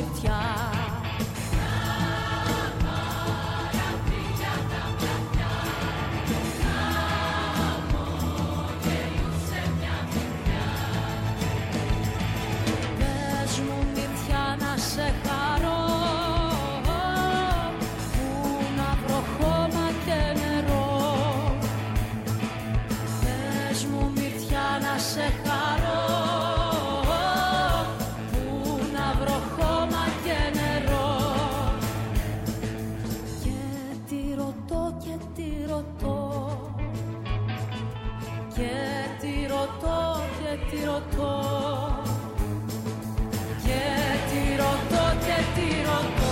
μυρτιά. Πες μου μυρτιά να σε χαρώ, που να βρω χώμα και νερό. Πες μου μυρτιά να σε χαρώ, που να βρω χώμα και νερό. Και τι ρωτώ και τι ρωτώ, και τι ρωτώ και τι ρωτώ, και τι ρωτώ και τι ρωτώ.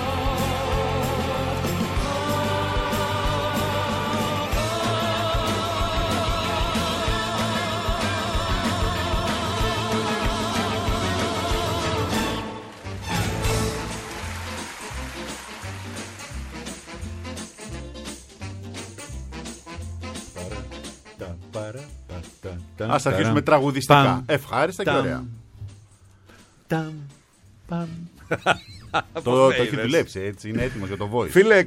Ας αρχίσουμε τραγουδιστικά. Ευχάριστα και ωραία. Το έχει δουλέψει, έτσι, είναι έτοιμος για το voice. Φίλε,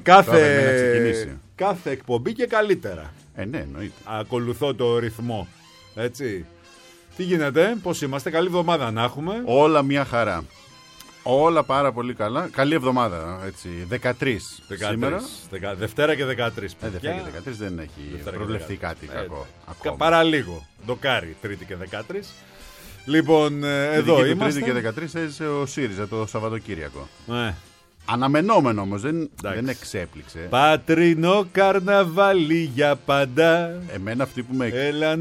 κάθε εκπομπή και καλύτερα. Ναι, εννοείται. Ακολουθώ το ρυθμό. Έτσι. Τι γίνεται, πώς είμαστε, καλή εβδομάδα να έχουμε. Όλα μια χαρά. Όλα πάρα πολύ καλά. Καλή εβδομάδα, έτσι. 13 σήμερα. Δευτέρα και 13. Δευτέρα και 13 δεν έχει προβλεφθεί κάτι κακό. Παραλίγο. Ντοκάρι, Τρίτη και 13. Λοιπόν, εδώ είμαστε. Τρίτη και 13 έζησε ο ΣΥΡΙΖΑ το Σαββατοκύριακο. Αναμενόμενο όμως, δεν εξέπληξε. Πατρινό καρναβάλι για παντά. Εμένα αυτή που με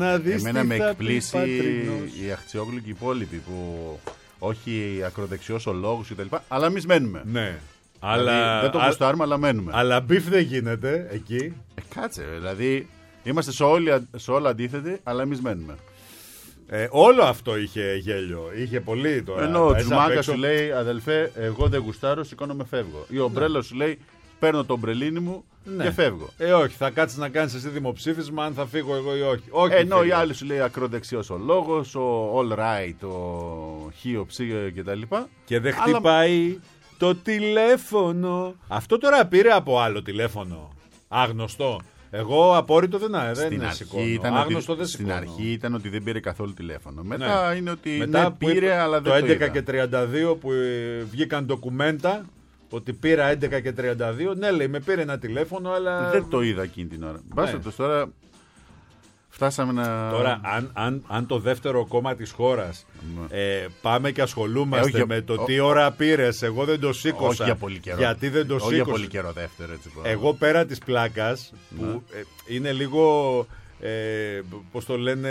εκπλήσει η Αχτσιόγλου και οι υπόλοιποι που όχι ακροδεξιός ο λόγος κτλ. Αλλά εμείς μένουμε. Ναι. Δηλαδή, δεν το γουστάρουμε, αλλά μένουμε. Αλλά μπιφ δεν γίνεται εκεί. Κάτσε, δηλαδή είμαστε σε όλα αντίθετοι, αλλά εμείς μένουμε. Όλο αυτό είχε γέλιο. Είχε πολύ τώρα. Ενώ ο Τζουμάκα σου λέει, αδελφέ, εγώ δεν γουστάρω, σηκώνομαι, φεύγω. Ή ο Ομπρέλο σου λέει, παίρνω το ομπρελίνι μου και φεύγω. Όχι, θα κάτσεις να κάνεις εσύ δημοψήφισμα αν θα φύγω εγώ ή όχι. Ενώ οι άλλοι σου λέει ακροδεξιός ο λόγος, ο all right, ο χ, ψ κτλ. Και δεν χτυπάει το τηλέφωνο. Αυτό τώρα πήρε από άλλο τηλέφωνο. Άγνωστο. Εγώ απόρριτο δεν σηκώνω. Άγνωστο δεν σηκώνω. Στην αρχή ήταν ότι δεν πήρε καθόλου τηλέφωνο. Μετά είναι ότι πήρε, αλλά δεν το 11 και 32 που βγήκαν ντοκουμέντα ότι πήρα 11 και 32. Ναι, λέει, με πήρε ένα τηλέφωνο, αλλά δεν το είδα εκείνη την ώρα. Τώρα φτάσαμε να... Τώρα, αν το δεύτερο κόμμα της χώρας πάμε και ασχολούμαστε με το τι ώρα πήρες, εγώ δεν το σήκωσα. Όχι για πολύ καιρό. Γιατί δεν το σήκωσα. Όχι για πολύ καιρό δεύτερο. Έτσι, εγώ πέρα της πλάκας, που είναι λίγο, πώς το λένε,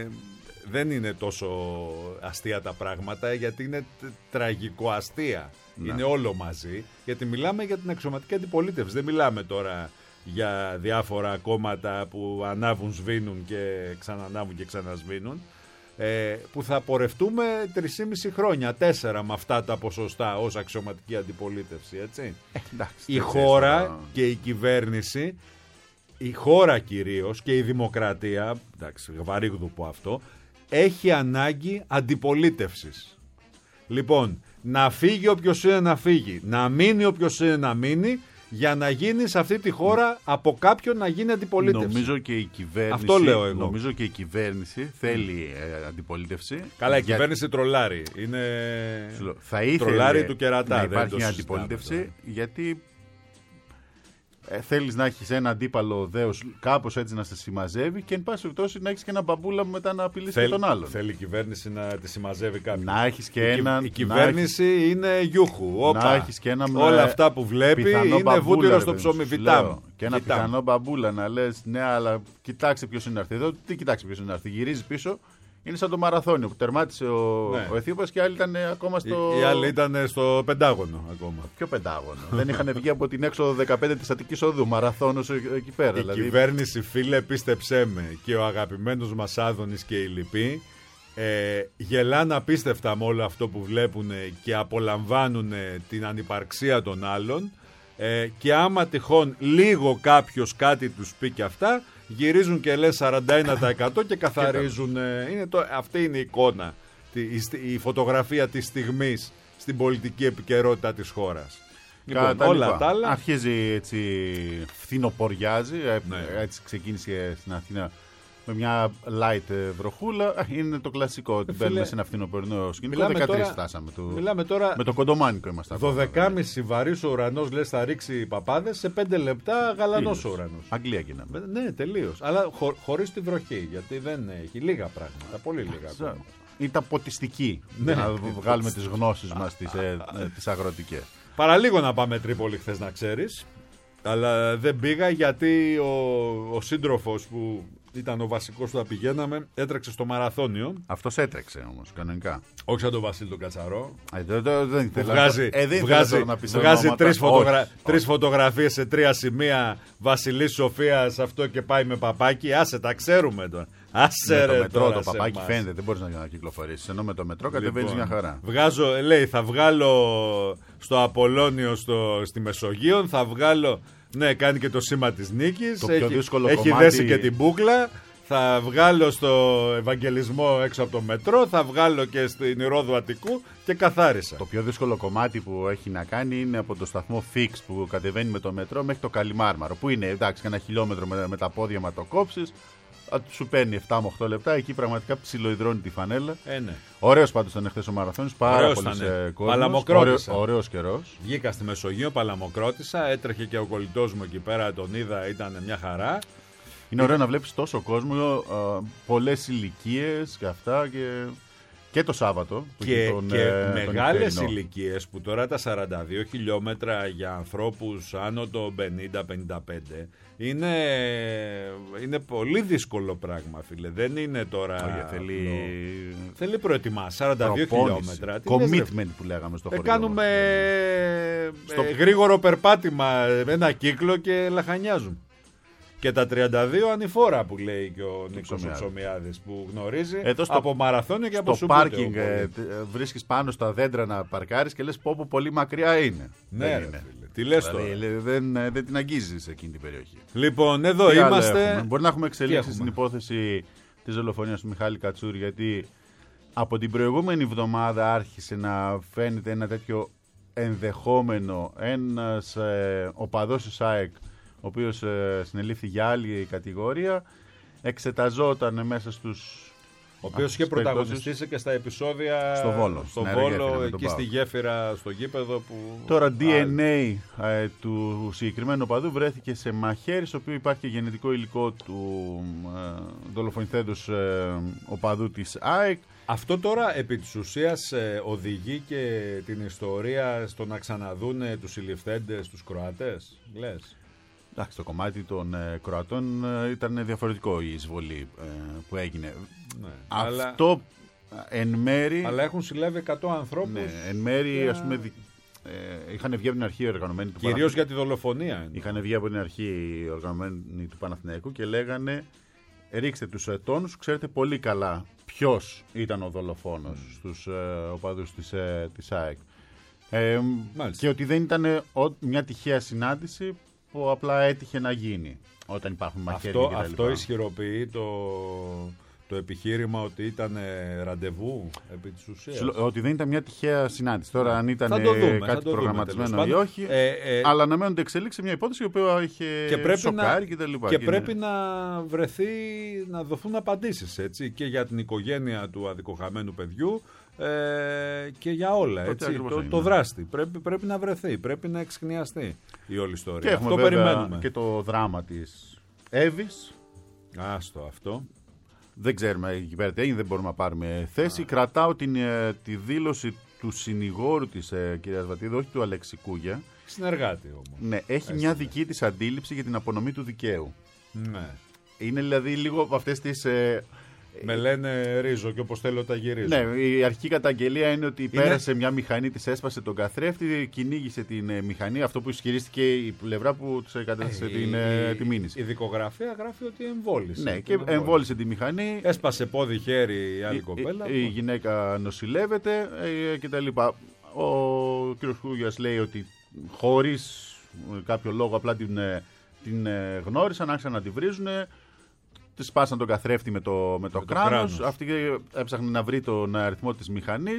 δεν είναι τόσο αστεία τα πράγματα, γιατί είναι τραγικό αστεία. Είναι όλο μαζί, γιατί μιλάμε για την αξιωματική αντιπολίτευση. Δεν μιλάμε τώρα για διάφορα κόμματα που ανάβουν, σβήνουν και ξανανάβουν και ξανασβήνουν, που θα πορευτούμε 3,5 χρόνια, 4 με αυτά τα ποσοστά ως αξιωματική αντιπολίτευση, έτσι. Η χώρα και η κυβέρνηση, η χώρα κυρίως και η δημοκρατία, εντάξει, βαρύγδουπο αυτό, έχει ανάγκη αντιπολίτευσης. Λοιπόν, να φύγει όποιος είναι να φύγει, να μείνει όποιος είναι να μείνει, για να γίνει σε αυτή τη χώρα από κάποιον να γίνει αντιπολίτευση. Νομίζω και η κυβέρνηση, αυτό λέω εγώ. Νομίζω και η κυβέρνηση θέλει αντιπολίτευση. Καλά, η κυβέρνηση τρολάρει. Είναι τρολάρι του κερατά. Να υπάρχει αντιπολίτευση, γιατί θέλεις να έχεις ένα αντίπαλο δέος κάπως έτσι να σε συμμαζεύει και εν πάση περιπτώσει να έχεις και ένα μπαμπούλα που μετά να απειλήσει και τον άλλον. Θέλει η κυβέρνηση να τη συμμαζεύει κάποιον. Να έχεις και έναν. Η κυβέρνηση είναι γιούχου. Να έχεις και έναν. Όλα αυτά που βλέπει είναι βούτυρο στο ψωμί. Βιτάμ. Και ένα πιθανό μπαμπούλα να λες, ναι, αλλά κοιτάξτε ποιος είναι να έρθει εδώ. Τι κοιτάξτε ποιος είναι να έρθει. Γυρίζει πίσω. Είναι σαν το μαραθώνιο που τερμάτισε ο Αιθίωπας και οι άλλοι ήταν ακόμα στο. Οι άλλοι ήταν στο Πεντάγωνο ακόμα. Ποιο Πεντάγωνο? Δεν είχαν βγει από την έξοδο 15 της Αττικής Οδού. Μαραθώνος εκεί πέρα. Η κυβέρνηση, φίλε, πίστεψέ με, και ο αγαπημένος μας Άδωνης και οι λοιποί γελάνε απίστευτα με όλο αυτό που βλέπουν και απολαμβάνουν την ανυπαρξία των άλλων, και άμα τυχόν λίγο κάποιος κάτι τους πει και αυτά, γυρίζουν και λες 41% και καθαρίζουν. Αυτή είναι η εικόνα, η φωτογραφία της στιγμής στην πολιτική επικαιρότητα της χώρας. Λοιπόν, όλα τα άλλα. Αρχίζει έτσι, φθινοποριάζει. Έτσι ξεκίνησε στην Αθήνα με μια light βροχούλα. Είναι το κλασικό ότι μπαίνουμε σε ένα φθινοπορεινό σκηνικό. 13 φτάσαμε. Μιλάμε τώρα. Με το κοντομάνικο ήμασταν. 12,5 βαρύς ο ουρανός, λες, θα ρίξει παπάδες. Σε 5 λεπτά γαλανός ο ουρανός. Αγγλία γίναμε. Ναι, τελείως. Αλλά χωρίς τη βροχή. Γιατί δεν έχει λίγα πράγματα. Πολύ λίγα. Ήταν ποτιστική. Ναι. Να βγάλουμε τις γνώσεις μας τις αγροτικές. Παραλίγο να πάμε Τρίπολη χθες, να ξέρεις. Αλλά δεν πήγα γιατί ο σύντροφος που ήταν ο βασικός που θα πηγαίναμε έτρεξε στο μαραθώνιο. Αυτός έτρεξε όμως κανονικά. Όχι σαν τον Βασίλη τον Κατσαρό. Δεν ήθελα. Βγάζει τρεις φωτογραφίες σε 3 σημεία. Βασιλής Σοφίας, αυτό και πάει με παπάκι. Άσε, τα ξέρουμε τώρα. Άσε, το μετρό το παπάκι φαίνεται, δεν μπορείς να κυκλοφορήσεις. Ενώ με το μετρό κατεβαίνεις μια χαρά. Λέει, θα βγάλω στο Απολώνιο στη Μεσογείο, θα βγάλω. Ναι, κάνει και το σήμα της νίκης. Έχει δέσει και την μπούκλα. Θα βγάλω στο Ευαγγελισμό έξω από το μετρό. Θα βγάλω και στην Ηρόδου Αττικού και καθάρισα. Το πιο δύσκολο κομμάτι που έχει να κάνει είναι από το σταθμό Fix που κατεβαίνει με το μετρό μέχρι το Καλιμάρμαρο. Που είναι εντάξει, ένα χιλιόμετρο με τα πόδια μα το κόψεις. Σου παίρνει 7 με 8 λεπτά. Εκεί πραγματικά ψιλοϊδρώνει τη φανέλα. Ναι. Ωραίος πάντως ήταν χθες ο μαραθώνιος. Πάρα πολύ κόσμος. Ωραίος καιρός. Βγήκα στη Μεσογείο, παλαμοκρότησα. Έτρεχε και ο κολλητός μου εκεί πέρα. Τον είδα, ήταν μια χαρά. Είναι ωραίο να βλέπεις τόσο κόσμο, πολλές ηλικίες και αυτά. Και το Σάββατο. Και μεγάλες ηλικίες που τώρα τα 42 χιλιόμετρα για ανθρώπους άνω των 50-55 είναι πολύ δύσκολο πράγμα, φίλε. Δεν είναι τώρα. Θέλει προετοιμάσεις. 42 χιλιόμετρα. Commitment που λέγαμε στο χωριό. Κάνουμε γρήγορο περπάτημα, ένα κύκλο και λαχανιάζουμε. Και τα 32 ανηφόρα που λέει και ο Νίκος ο Ψωμιάδης που γνωρίζει από μαραθώνιο και από στο πάρκινγκ βρίσκεις πάνω στα δέντρα να παρκάρεις και λες πω πολύ μακριά είναι. Ναι, δεν είναι. Τι λες τώρα. Δεν την αγγίζεις εκείνη την περιοχή. Λοιπόν, εδώ είμαστε. Μπορεί να έχουμε εξελίξει στην υπόθεση της δολοφονίας του Μιχάλη Κατσούρη, γιατί από την προηγούμενη εβδομάδα άρχισε να φαίνεται ένα τέτοιο ενδεχόμενο. Ένας οπαδός της ΑΕΚ, ο οποίος συνελήφθη για άλλη κατηγορία, εξεταζόταν μέσα στους... Ο οποίος είχε πρωταγωνιστήσει και στα επεισόδια στο Βόλο, εκεί στη γέφυρα, στο γήπεδο που... Τώρα DNA του συγκεκριμένου οπαδού βρέθηκε σε μαχαίρι, στο οποίο υπάρχει και γενετικό υλικό του δολοφονηθέντος οπαδού της ΑΕΚ. Αυτό τώρα επί της ουσίας οδηγεί και την ιστορία στο να ξαναδούνε τους συλληφθέντες, τους Κροατές, λες. Εντάξει, το κομμάτι των Κροατών ήταν διαφορετικό η εισβολή που έγινε. Ναι, αυτό εν μέρη... Αλλά έχουν συλλάβει 100 ανθρώπους. Ναι, εν μέρη, ας πούμε, είχαν βγει από την αρχή οι οργανωμένοι του κυρίως για τη δολοφονία. Είχαν βγει από την αρχή οι οργανωμένοι του Παναθηναϊκού και λέγανε ρίξτε τους τόνους, ξέρετε πολύ καλά ποιος ήταν ο δολοφόνος στους οπαδούς της ΑΕΚ. Και ότι δεν ήταν μια τυχαία συνάντηση που απλά έτυχε να γίνει όταν υπάρχουν μαχαίρια κτλ. Αυτό ισχυροποιεί το επιχείρημα ότι ήταν ραντεβού επί της ουσίας. Ότι δεν ήταν μια τυχαία συνάντηση. Τώρα αν ήταν κάτι προγραμματισμένο ή όχι. Αλλά αναμένονται εξελίξει μια υπόθεση η οποία είχε σοκάρει κτλ. Και πρέπει να βρεθεί, να δοθούν απαντήσεις, έτσι, και για την οικογένεια του αδικοχαμένου παιδιού και για όλα, έτσι, το δράστη. Πρέπει να βρεθεί, πρέπει να εξκνιαστεί η όλη ιστορία. Και έχουμε περιμένουμε και το δράμα της Εύης. Άστο αυτό. Δεν ξέρουμε εκεί πέρα τι έγινε, δεν μπορούμε να πάρουμε θέση. Κρατάω τη δήλωση του συνηγόρου της κυρίας Βατίδου, όχι του Αλέξη Κούγια. Συνεργάτη όμως. Ναι, έχει μια δική της αντίληψη για την απονομή του δικαίου. Ναι. Είναι δηλαδή λίγο από αυτές τις... Με λένε ρίζο και όπως θέλω τα γυρίζω. Ναι, η αρχική καταγγελία είναι ότι πέρασε μια μηχανή, της έσπασε τον καθρέφτη, κυνήγησε την μηχανή, αυτό που ισχυρίστηκε η πλευρά που τους κατέθεσε τη μήνυση. Η δικογραφία γράφει ότι εμβόλησε. Ναι, και εμβόλησε τη μηχανή. Έσπασε πόδι, χέρι η άλλη κοπέλα. Η γυναίκα νοσηλεύεται κτλ. Ο κ. Κούγιας λέει ότι χωρίς κάποιο λόγο απλά την γνώρισαν, άρχισαν να τη βρίζουν. Τη σπάσαν τον καθρέφτη με το κράνος. Αυτή έψαχνε να βρει τον αριθμό της μηχανής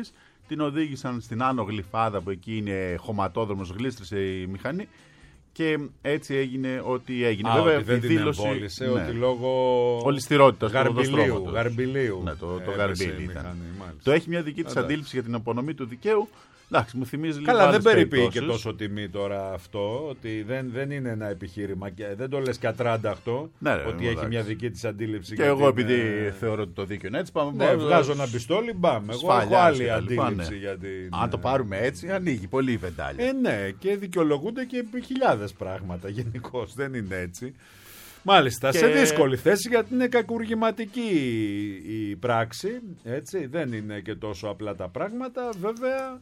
την οδήγησαν στην Άνω Γλυφάδα, που εκεί είναι χωματόδρομος, γλίστρισε η μηχανή. Και έτσι έγινε ό,τι έγινε. Βέβαια, ότι δεν δήλωση, την εμβόλησε, ότι λόγω ολισθηρότητας γαρμπιλίου. Ναι, το γαρμπίλι ήταν. Μηχανή, το έχει μια δική της αντίληψη για την απονομή του δικαίου. Εντάξει, μου θυμίζει λίγο. Καλά, δεν περιποιεί και τόσο τιμή τώρα αυτό, ότι δεν είναι ένα επιχείρημα και δεν το λες κατράνταχτο, ότι έχει μια δική της αντίληψη. Και εγώ, επειδή θεωρώ ότι το δίκαιο είναι έτσι, πάμε. Βγάζω ένα πιστόλι, μπαμ. Εγώ έχω άλλη αντίληψη για την. Αν το πάρουμε έτσι, ανοίγει πολύ η βεντάλια. Ναι, και δικαιολογούνται και χιλιάδες πράγματα γενικώς. Δεν είναι έτσι. Μάλιστα, σε δύσκολη θέση, γιατί είναι κακουργηματική η πράξη. Έτσι, δεν είναι και τόσο απλά τα πράγματα. Βέβαια,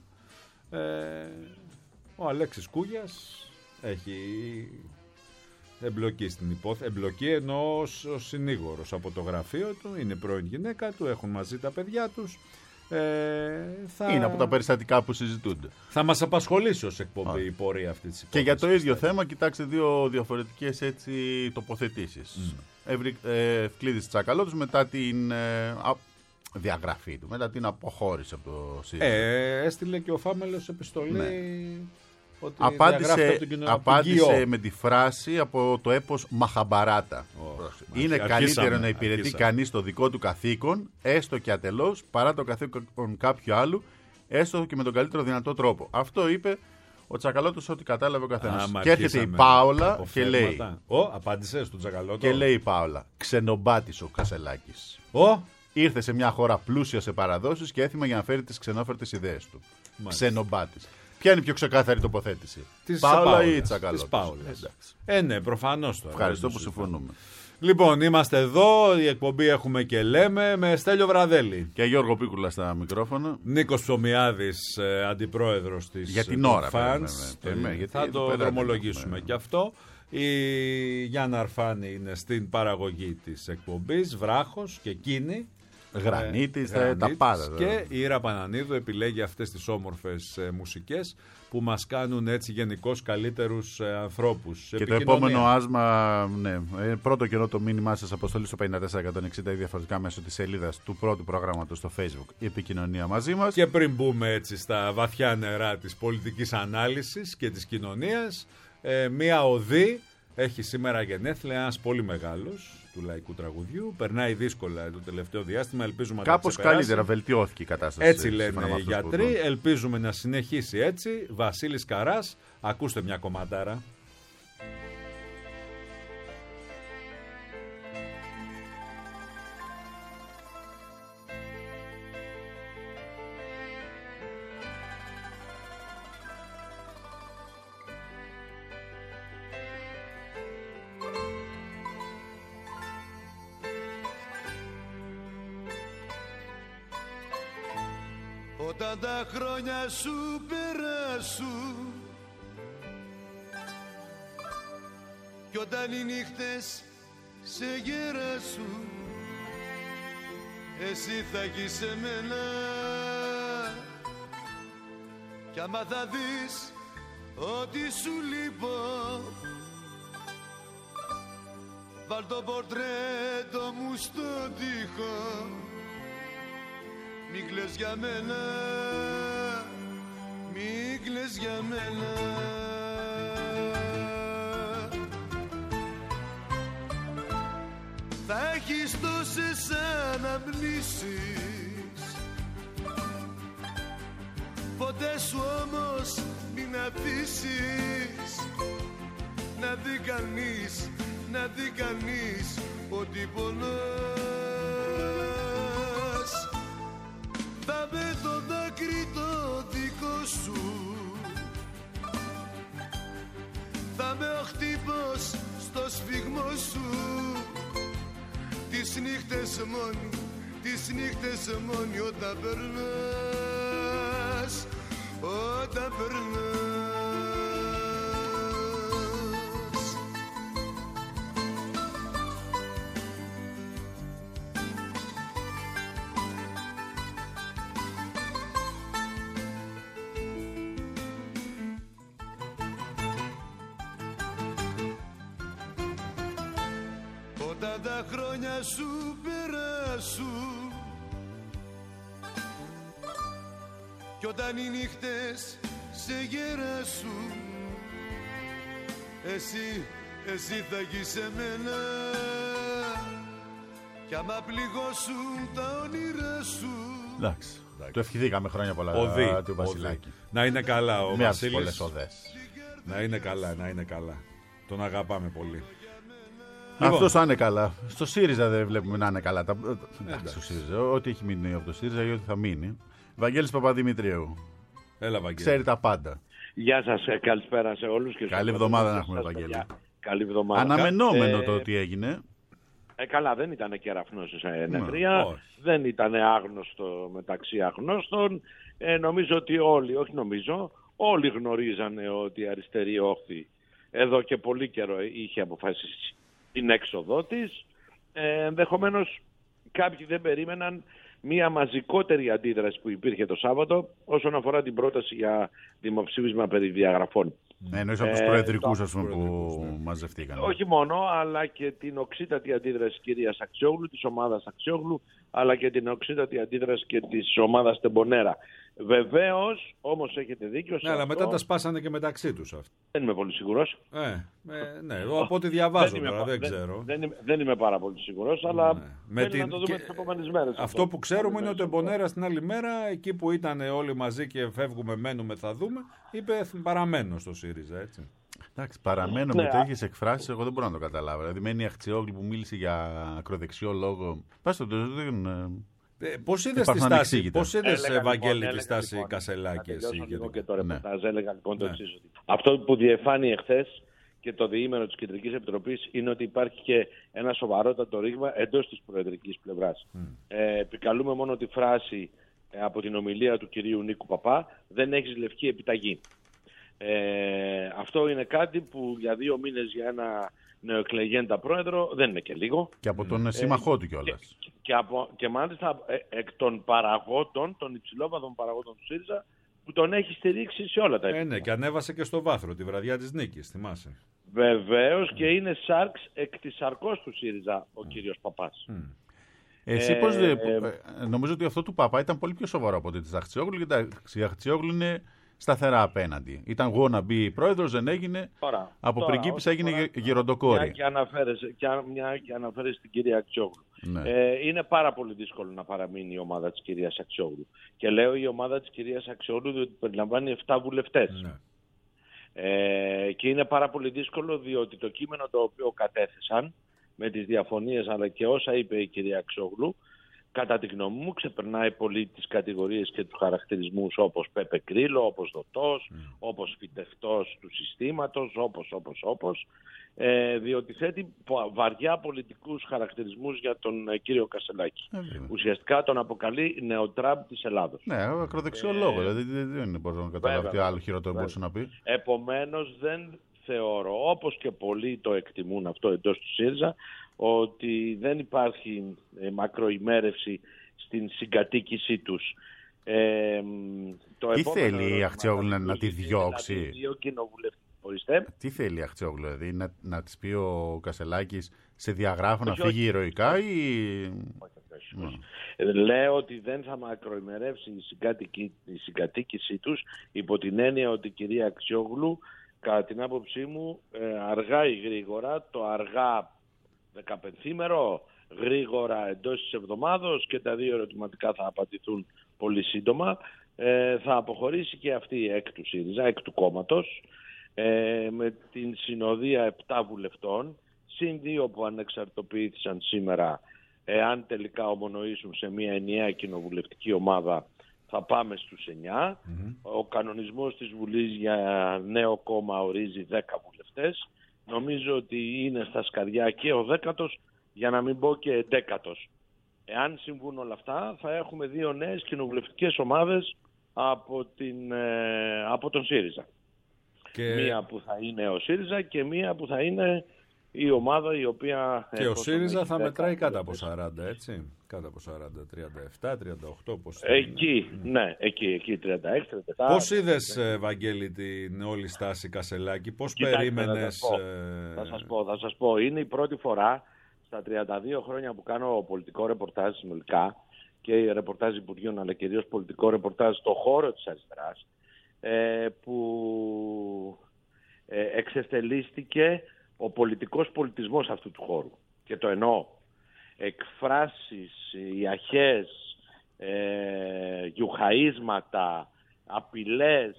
ο Αλέξης Κούγιας έχει εμπλοκή στην υπόθεση. Εμπλοκή εννοώ ως συνήγορος από το γραφείο του. Είναι πρώην γυναίκα του, έχουν μαζί τα παιδιά τους. Είναι από τα περιστατικά που συζητούνται. Θα μας απασχολήσει ως εκπομπή η πορεία αυτή της υπόθεσης. Και για το ίδιο θέμα, κοιτάξτε δύο διαφορετικές τοποθετήσεις. Ευκλήδης Τσακαλώτος μετά την διαγραφή του, μετά την αποχώρηση από το ΣΥΡΙΖΑ. Έστειλε και ο Φάμελος επιστολή. Ναι. Ότι απάντησε με τη φράση από το έπος Μαχαμπαράτα. Είναι καλύτερο να υπηρετεί κανείς το δικό του καθήκον, έστω και ατελώς, παρά το καθήκον κάποιου άλλου, έστω και με τον καλύτερο δυνατό τρόπο. Αυτό είπε ο Τσακαλώτος, ό,τι κατάλαβε ο καθένας. Και έρχεται η Πάολα και λέει. Απάντησε στον Τσακαλώτο. Και λέει η Πάολα, ξενομπάτης ο Κασελάκης. Ήρθε σε μια χώρα πλούσια σε παραδόσεις και έθιμα για να φέρει τις ξενόφερτες ιδέες του. Ξενομπάτης. Ποια είναι η πιο ξεκάθαρη τοποθέτηση, της Πάολα ή Τσακαλώτος? Ναι, προφανώς τώρα. Ευχαριστώ που συμφωνούμε. Λοιπόν, είμαστε εδώ, η εκπομπή Έχουμε και Λέμε, με Στέλιο Βραδέλη και Γιώργο Πίκουλα στα μικρόφωνα. Νίκος Ψωμιάδης, αντιπρόεδρος της για την ώρα Fans. Θα το δρομολογήσουμε και αυτό. Η Γιάννα Αρφάνη είναι στην παραγωγή της εκπομπής, Βράχος και εκείνη. Γρανίτης, τα πάντα. Και η Ήρα Πανανίδου επιλέγει αυτές τις όμορφες μουσικές που μας κάνουν έτσι γενικώς καλύτερους ανθρώπους. Και το επόμενο άσμα, πρώτο καιρό το μήνυμά σας αποστολή στο 54160 ή διαφορετικά μέσω της σελίδας του πρώτου προγράμματος στο Facebook, η επικοινωνία μαζί μας. Και πριν μπούμε έτσι στα βαθιά νερά της πολιτικής ανάλυσης και της κοινωνίας, μία οδή έχει σήμερα γενέθλια, ένας πολύ μεγάλος του λαϊκού τραγουδιού. Περνάει δύσκολα το τελευταίο διάστημα. Ελπίζουμε κάπως καλύτερα βελτιώθηκε η κατάσταση. Έτσι λένε οι γιατροί. Ελπίζουμε να συνεχίσει έτσι. Βασίλης Καράς, ακούστε μια κομματάρα. Όταν τα χρόνια σου περάσουν κι όταν οι νύχτες σε γεράσουν, εσύ θα έχεις εμένα. Κι άμα θα δεις ότι σου λείπω, βάλ' το πορτρέτο μου στον τοίχο. Μην κλαις για μένα, μην κλαις για μένα. Θα έχεις τόσες αναμνήσεις, ποτέ σου όμως μην αφήσεις να δει κανείς, να δει κανείς ότι πονάς. Θα με το δάκρυ το δικό σου, θα με ο χτύπος στο σφιγμό σου. Τις νύχτες μόνοι, τις νύχτες μόνοι όταν περνάς, όταν περνάς. Όταν τα χρόνια σου περάσουν κι όταν οι νύχτες σε γεράσουν, εσύ θα γεις σε μένα, κι άμα πληγώσουν τα όνειρά σου. Εντάξει. Το ευχηθήκαμε χρόνια πολλά του Βασιλάκη. Να είναι καλά ο Βασίλης. Πολλές οδές. Να είναι καλά. Τον αγαπάμε πολύ. Αυτός θα είναι καλά. Στο ΣΥΡΙΖΑ δεν βλέπουμε να είναι καλά. Στο ΣΥΡΙΖΑ, ό,τι έχει μείνει από το ΣΥΡΙΖΑ ή ό,τι θα μείνει. Βαγγέλης Παπαδημητρίου. Έλα, Βαγγέλη. Ξέρει τα πάντα. Γεια σας, καλησπέρα σε όλους. Και καλή εβδομάδα να έχουμε, Βαγγέλη. Καλή εβδομάδα. Αναμενόμενο το τι έγινε. Καλά, δεν ήταν κεραφνός σε νεκρία, δεν ήταν άγνωστο μεταξύ αγνώστων. Νομίζω ότι όλοι γνωρίζανε ότι η αριστερή όχθη εδώ και πολύ καιρό είχε αποφασίσει την έξοδό της. Ενδεχομένως κάποιοι δεν περίμεναν μία μαζικότερη αντίδραση που υπήρχε το Σάββατο όσον αφορά την πρόταση για δημοψήφισμα περί διαγραφών. Εννοείς από τους προεδρικούς που μαζευτήκαν. Όχι μόνο, αλλά και την οξύτατη αντίδραση της κυρίας Αξιόγλου, της ομάδας Αξιόγλου, αλλά και την οξύτατη αντίδραση και της ομάδας Τεμπονέρα. Βεβαίως, όμως έχετε δίκιο. Ναι, αλλά μετά τα σπάσανε και μεταξύ τους αυτό. Δεν είμαι πολύ σίγουρος. Ναι, εγώ από ό,τι διαβάζω τώρα, δεν ξέρω. Δεν είμαι πάρα πολύ σίγουρος, αλλά πρέπει να το δούμε τις επόμενες μέρες. Αυτό που ξέρουμε είναι ότι ο Τεμπονέρα την άλλη μέρα, εκεί που ήταν όλοι μαζί και φεύγουμε, μένουμε, θα δούμε, είπε παραμένω στο ΣΥΡΙΖΑ, έτσι. Εντάξει, παραμένω με τέτοιες εκφράσεις, εγώ δεν μπορώ να το καταλάβω. Δηλαδή, μένει η Αξιόγλου που μίλησε για ακροδεξιό λόγο. Πώς είδες τη στάση, Ευαγγέλη, τη στάση Κασελάκη? Και το ρεπορτάζ έλεγα λοιπόν το εξής. Αυτό που διεφάνει εχθές και το διήμερο της Κεντρικής Επιτροπής είναι ότι υπάρχει και ένα σοβαρότατο ρήγμα εντός της προεδρικής πλευράς. Επικαλούμε μόνο τη φράση από την ομιλία του κυρίου Νίκου Παπά, δεν έχεις λευκή επιταγή. Αυτό είναι κάτι που για 2 μήνες για ένα νεοεκλεγέντα πρόεδρο δεν είναι και λίγο. Και από τον σύμμαχό του κιόλας. Και μάλιστα εκ των παραγόντων, των υψηλόβαθων παραγόντων του ΣΥΡΙΖΑ, που τον έχει στηρίξει σε όλα τα επίπεδα. Ναι, και ανέβασε και στο βάθρο τη βραδιά της νίκης, θυμάσαι. Βεβαίως, και είναι σάρξ εκ της σαρκός του ΣΥΡΙΖΑ ο κύριος Παπάς. Εσύ νομίζω ότι αυτό του Παπά ήταν πολύ πιο σοβαρό από ότι της Αξιόγλου, γιατί η Αξιόγλου είναι σταθερά απέναντι. Ήταν wannabe πρόεδρος, δεν έγινε. Από πριγκίπισσα έγινε γεροντοκόρη. Μια και αναφέρεις την κυρία Αξιόγλου. Ναι. Είναι πάρα πολύ δύσκολο να παραμείνει η ομάδα της κυρίας Αξιόγλου. Και λέω η ομάδα της κυρίας Αξιόγλου διότι περιλαμβάνει 7 βουλευτές. Ναι. Και είναι πάρα πολύ δύσκολο διότι το κείμενο το οποίο κατέθεσαν με τις διαφωνίες αλλά και όσα είπε η κυρία Αξιόγλου, κατά τη γνώμη μου ξεπερνάει πολύ τις κατηγορίες και τους χαρακτηρισμούς όπως Πέπε Κρύλο, όπως Δωτός, όπως φυτευτός του συστήματος, όπως, διότι θέτει βαριά πολιτικούς χαρακτηρισμούς για τον κύριο Κασελάκη. Ουσιαστικά τον αποκαλεί νεοτράμπ της Ελλάδος. Ναι, ακροδεξιό λόγο, δηλαδή δεν μπορώ να καταλάβω τι άλλο χειρότερο μπορούσε να πει. Επομένως δεν θεωρώ, όπως και πολλοί το εκτιμούν αυτό εντός του ΣΥΡΙΖΑ, ότι δεν υπάρχει μακροημέρευση στην συγκατοίκησή τους. Τι θέλει η Αξιόγλου να τη διώξει? Τι θέλει η Αξιόγλου, δηλαδή να της πει ο Κασελάκης σε διαγράφω να φύγει ηρωικά ή... Όχι. Λέω ότι δεν θα μακροημερεύσει η συγκατοίκησή τους υπό την έννοια ότι η κυρία Αξιόγλου κατά την άποψή μου αργά ή γρήγορα, το αργά 15μέρο, γρήγορα εντός της εβδομάδος και τα 2 ερωτηματικά θα απαντηθούν πολύ σύντομα, θα αποχωρήσει και αυτή εκ του ΣΥΡΙΖΑ, εκ του κόμματος, με την συνοδεία 7 βουλευτών, συν 2 που ανεξαρτοποιήθησαν σήμερα. Εάν τελικά ομονοήσουν σε μια ενιαία κοινοβουλευτική ομάδα θα πάμε στους 9. Ο κανονισμός της Βουλής για νέο κόμμα ορίζει 10 βουλευτές. Νομίζω ότι είναι στα σκαριά και ο 10ος, για να μην πω και 11ος. Εάν συμβούν όλα αυτά θα έχουμε 2 νέες κοινοβουλευτικές ομάδες από τον ΣΥΡΙΖΑ. Μία που θα είναι ο ΣΥΡΙΖΑ και μία που θα είναι η ομάδα η οποία... Και ο ΣΥΡΙΖΑ θα μετράει κάτω από 40, έτσι. Κάτω από 40, 37, 38, πώς εκεί, ναι, εκεί 36, 37. Πώς είδες, Βαγγέλη, την όλη στάση Κασελάκη, πώς περίμενες... Θα σας πω, είναι η πρώτη φορά στα 32 χρόνια που κάνω πολιτικό ρεπορτάζ συνολικά και ρεπορτάζ υπουργείων, αλλά κυρίως πολιτικό ρεπορτάζ στο χώρο της αριστεράς, που εξευτελίστηκε ο πολιτικός πολιτισμός αυτού του χώρου. Και το εννοώ. Εκφράσεις, ιαχές, γιουχαΐσματα, απειλές,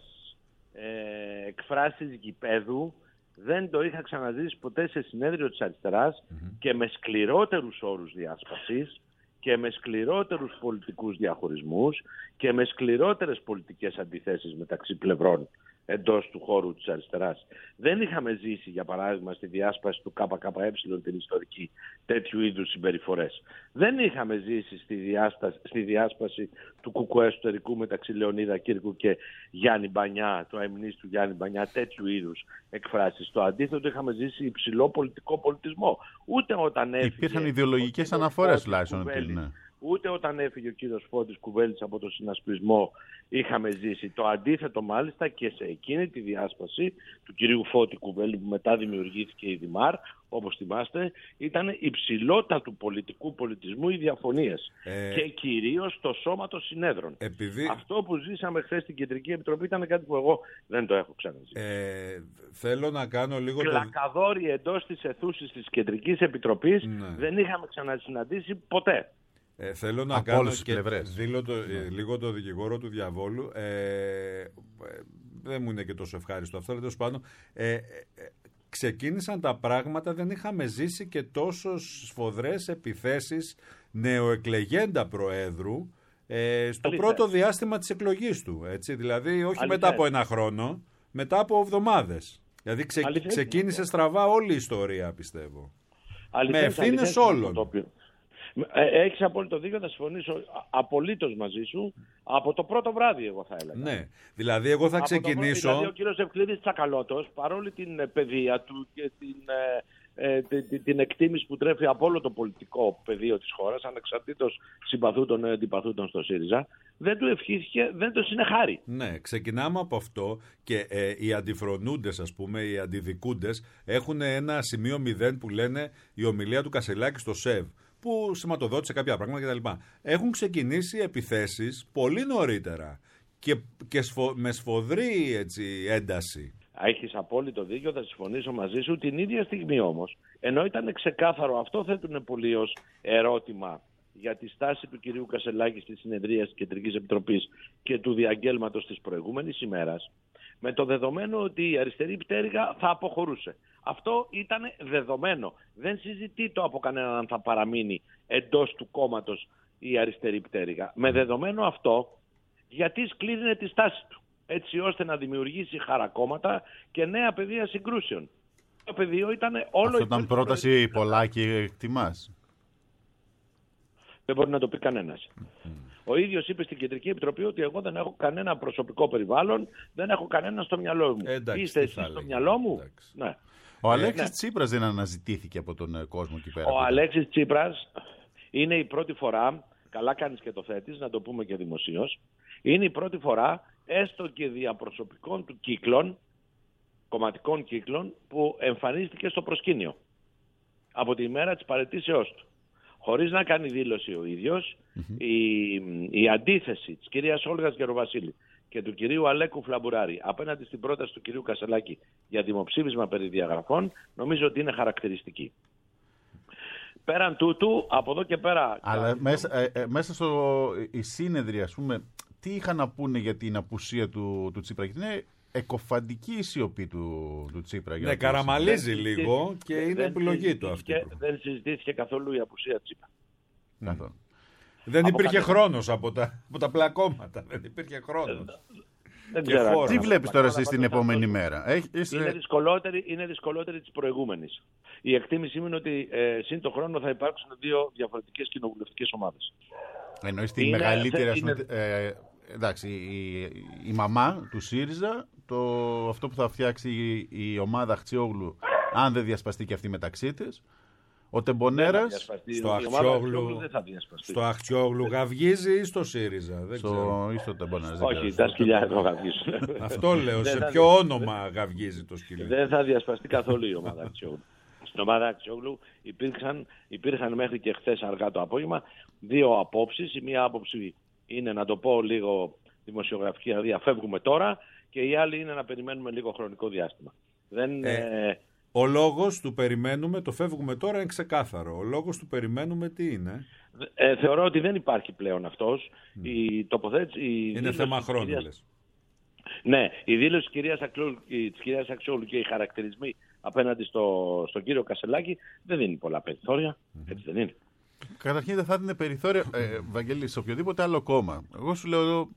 εκφράσεις γηπέδου, δεν το είχα ξαναζήσει ποτέ σε συνέδριο της αριστεράς και με σκληρότερους όρους διάσπασης και με σκληρότερους πολιτικούς διαχωρισμούς και με σκληρότερες πολιτικές αντιθέσεις μεταξύ πλευρών εντός του χώρου της αριστεράς. Δεν είχαμε ζήσει, για παράδειγμα, στη διάσπαση του ΚΚΕ την ιστορική τέτοιου είδους συμπεριφορές. Δεν είχαμε ζήσει στη διάσπαση του ΚΚΕ εσωτερικού μεταξύ Λεωνίδα Κύρκου και Γιάννη Μπανιά, του αιμνίστου Γιάννη Μπανιά, τέτοιου είδους εκφράσεις. Το αντίθετο, είχαμε ζήσει υψηλό πολιτικό πολιτισμό. Ούτε όταν έφυγε. Υπήρχαν ιδεολογικές αναφορές τουλάχιστον. Ούτε όταν έφυγε ο κύριος Φώτης Κουβέλης από το συνασπισμό είχαμε ζήσει. Το αντίθετο μάλιστα και σε εκείνη τη διάσπαση του κυρίου Φώτη Κουβέλη, που μετά δημιουργήθηκε η Δημάρ, όπως θυμάστε, ήταν υψηλότατου πολιτικού πολιτισμού οι διαφωνίες. Και κυρίως στο σώμα των συνέδρων. Αυτό που ζήσαμε χθες στην Κεντρική Επιτροπή ήταν κάτι που εγώ δεν το έχω ξαναζήσει. Θέλω να κάνω λίγο... Κλακαδόροι εντός της αιθούσης της Κεντρικής Επιτροπής δεν είχαμε ξανασυναντήσει ποτέ. Θέλω να κάνω και λίγο το δικηγόρο του διαβόλου. Δεν μου είναι και τόσο ευχάριστο αυτό, αλλά τέλος πάντων ξεκίνησαν τα πράγματα, δεν είχαμε ζήσει και τόσο σφοδρές επιθέσεις νεοεκλεγέντα προέδρου στο πρώτο διάστημα της εκλογής του. Έτσι, δηλαδή όχι μετά από ένα χρόνο, μετά από εβδομάδες. Δηλαδή ξεκίνησε στραβά όλη η ιστορία, πιστεύω. Με ευθύνες όλων. Έχεις απόλυτο δίκιο, θα συμφωνήσω απολύτως μαζί σου από το πρώτο βράδυ, εγώ θα έλεγα. Ναι, δηλαδή εγώ θα ξεκινήσω... Δηλαδή ο κύριος Ευκλήδης Τσακαλώτος, παρόλη την παιδεία του και την εκτίμηση που τρέφει από όλο το πολιτικό πεδίο της χώρας, ανεξαρτήτως συμπαθούντων ή αντιπαθούντων στο ΣΥΡΙΖΑ, δεν του ευχήθηκε, δεν το συνεχάρει. Ναι, ξεκινάμε από αυτό και οι αντιφρονούντες, ας πούμε, οι αντιδικούντες, έχουν ένα σημείο 0 που λένε η ομιλία του Κασελάκη στο ΣΕΒ, που σηματοδότησε κάποια πράγματα κτλ. Έχουν ξεκινήσει επιθέσεις πολύ νωρίτερα και με σφοδρή ένταση. Έχεις απόλυτο δίκιο, θα συμφωνήσω μαζί σου. Την ίδια στιγμή όμως, ενώ ήταν ξεκάθαρο, αυτό θέτουν πολύ ως ερώτημα για τη στάση του κυρίου Κασελάκη στη συνεδρία της Κεντρικής Επιτροπής και του διαγγέλματος της προηγούμενης ημέρας, με το δεδομένο ότι η αριστερή πτέρυγα θα αποχωρούσε. Αυτό ήταν δεδομένο. Δεν συζητείται από κανέναν αν θα παραμείνει εντός του κόμματος η αριστερή πτέρυγα. Με δεδομένο αυτό, γιατί σκλήρινε τη στάση του, έτσι ώστε να δημιουργήσει χαρακόμματα και νέα πεδία συγκρούσεων. Το πεδίο ήταν όλο... Αυτό ήταν πρόταση Πολάκη, εκτιμάς? Δεν μπορεί να το πει κανένας. Ο ίδιος είπε στην Κεντρική Επιτροπή ότι εγώ δεν έχω κανένα προσωπικό περιβάλλον, δεν έχω κανένα στο μυαλό μου. Είστε εσείς στο μυαλό μου? Ναι. Ο Αλέξης Τσίπρας δεν αναζητήθηκε από τον κόσμο εκεί πέρα? Ο Αλέξης Τσίπρας είναι η πρώτη φορά, καλά κάνεις και το θέτεις, να το πούμε και δημοσίως, είναι η πρώτη φορά, έστω και διαπροσωπικών του κύκλων, κομματικών κύκλων, που εμφανίστηκε στο προσκήνιο από τη μέρα της παραιτήσεώς του. Χωρίς να κάνει δήλωση ο ίδιος, η αντίθεση της κυρίας Όλγας Γεροβασίλη και του κυρίου Αλέκου Φλαμπουράρη απέναντι στην πρόταση του κυρίου Κασελάκη για δημοψήφισμα περί διαγραφών, νομίζω ότι είναι χαρακτηριστική. Πέραν τούτου, από εδώ και πέρα... Αλλά μέσα οι σύνεδροι, ας πούμε, τι είχαν να πούνε για την απουσία του Τσίπρα? Γιατί είναι εκοφαντική η σιωπή του Τσίπρα. Ναι, καραμαλίζει λίγο και είναι επιλογή του αυτή. Δεν συζητήθηκε καθόλου η απουσία Τσίπρα. Δεν υπήρχε χρόνος από τα πλακώματα. Δεν υπήρχε χρόνος. Τι βλέπεις τώρα εσύ την επόμενη μέρα? Είναι δυσκολότερη της προηγούμενης. Η εκτίμησή μου είναι ότι σύν το χρόνο θα υπάρξουν δύο διαφορετικές κοινοβουλευτικές ομάδες. Εννοείς τη μεγαλύτερη, εντάξει, η μαμά του ΣΥΡΙΖΑ, αυτό που θα φτιάξει η ομάδα Αχτσιόγλου, αν δεν διασπαστεί και αυτή μεταξύ της. Ο Τεμπονέρας στο Αχτσιόγλου γαυγίζει ή στο ΣΥΡΙΖΑ? Δεν ξέρω. Ή στο Τεμπονέρας. Όχι, τα σκυλιά εδώ γαυγίζουν. Αυτό λέω. Σε ποιο όνομα γαυγίζει το σκυλί? Δεν θα διασπαστεί καθόλου η ομάδα Αχτσιόγλου. στην ομάδα Αξιόγλου υπήρχαν μέχρι και χθες αργά το απόγευμα 2 απόψεις. Η μία άποψη είναι, να το πω λίγο δημοσιογραφική, δηλαδή φεύγουμε τώρα, και η άλλη είναι να περιμένουμε λίγο χρονικό διάστημα. Ο λόγος του περιμένουμε, το φεύγουμε τώρα, είναι ξεκάθαρο. Ο λόγος του περιμένουμε τι είναι? Θεωρώ ότι δεν υπάρχει πλέον αυτός. Η τοποθέτηση... Είναι θέμα χρόνου, λες. Ναι, η δήλωση της κυρίας Αξιόγλου και οι χαρακτηρισμοί απέναντι στον κύριο Κασελάκη δεν δίνει πολλά περιθώρια. Έτσι δεν είναι? Καταρχήν δεν θα έδινε περιθώρια, Βαγγέλη, σε οποιοδήποτε άλλο κόμμα. Εγώ σου λέω εδώ,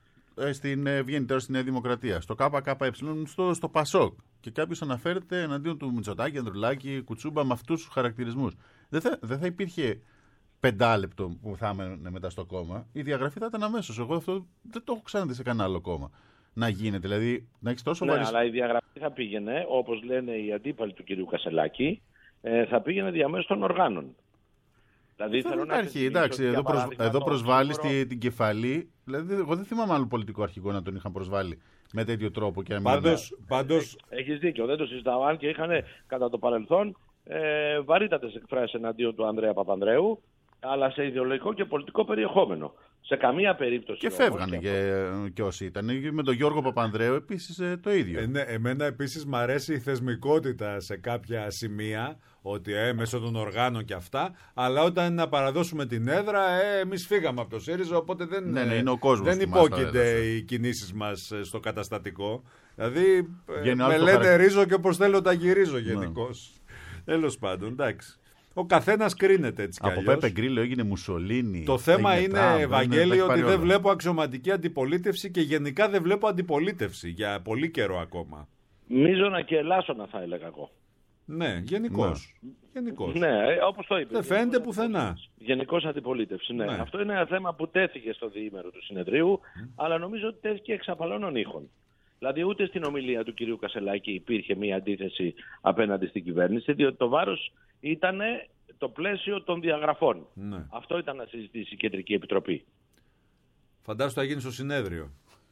βγαίνει τώρα στη Νέα Δημοκρατία, στο ΚΚΕ, στο ΠΑΣΟΚ, και κάποιος αναφέρεται εναντίον του Μητσοτάκη, Ανδρουλάκη, Κουτσούμπα με αυτούς τους χαρακτηρισμούς. Δεν θα υπήρχε 5 λεπτό που θα έμενε μετά στο κόμμα. Η διαγραφή θα ήταν αμέσως. Εγώ αυτό δεν το έχω ξαναδεί σε κανένα άλλο κόμμα να γίνεται. Δηλαδή να έχεις τόσο Ναι, αλλά η διαγραφή θα πήγαινε, όπως λένε οι αντίπαλοι του κυρίου Κασελάκη, θα πήγαινε διαμέσου των οργάνων. Δηλαδή, θέλω να υπάρχει, εντάξει, εδώ προσβάλλει την κεφαλή. Δηλαδή, εγώ δεν θυμάμαι άλλο πολιτικό αρχηγό να τον είχαν προσβάλει με τέτοιο τρόπο. Πάντως... Έχεις δίκιο, δεν το συζητάω. Αν και είχαν κατά το παρελθόν βαρύτατες εκφράσεις εναντίον του Ανδρέα Παπανδρέου, αλλά σε ιδεολογικό και πολιτικό περιεχόμενο. Σε καμία περίπτωση. Και φεύγανε και όσοι ήταν. Με τον Γιώργο Παπανδρέου επίσης το ίδιο. Ναι, εμένα επίσης μ' αρέσει η θεσμικότητα σε κάποια σημεία, ότι μέσω των οργάνων και αυτά, αλλά όταν να παραδώσουμε την έδρα, εμείς φύγαμε από το ΣΥΡΙΖΑ, οπότε δεν υπόκειται οι κινήσεις μας στο καταστατικό. Δηλαδή, με λένε ρίζο και όπως θέλω τα γυρίζω γενικώς. Τέλος πάντων, εντάξει. Ο καθένας κρίνεται έτσι κι αλλιώς. Από Πέπε Γκρίλο έγινε Μουσολίνι. Το θέμα είναι, Ευαγγέλη, ότι δεν βλέπω αξιωματική αντιπολίτευση και γενικά δεν βλέπω αντιπολίτευση για πολύ καιρό ακόμα. Μίζωνα και ελάσσονα, θα έλεγα εγώ. Ναι, γενικώς. Ναι, όπως το είπε. Δεν φαίνεται πουθενά. Γενικώς αντιπολίτευση, ναι. Αυτό είναι ένα θέμα που τέθηκε στο διήμερο του συνεδρίου, αλλά νομίζω ότι τέθηκε εξ απαλώνων ήχων. Δηλαδή ούτε στην ομιλία του κυρίου Κασελάκη υπήρχε μία αντίθεση απέναντι στην κυβέρνηση, διότι το βάρος ήταν το πλαίσιο των διαγραφών. Ναι. Αυτό ήταν να συζητήσει η Κεντρική Επιτροπή. Φαντάζομαι θα γίνει στο συνέδριο.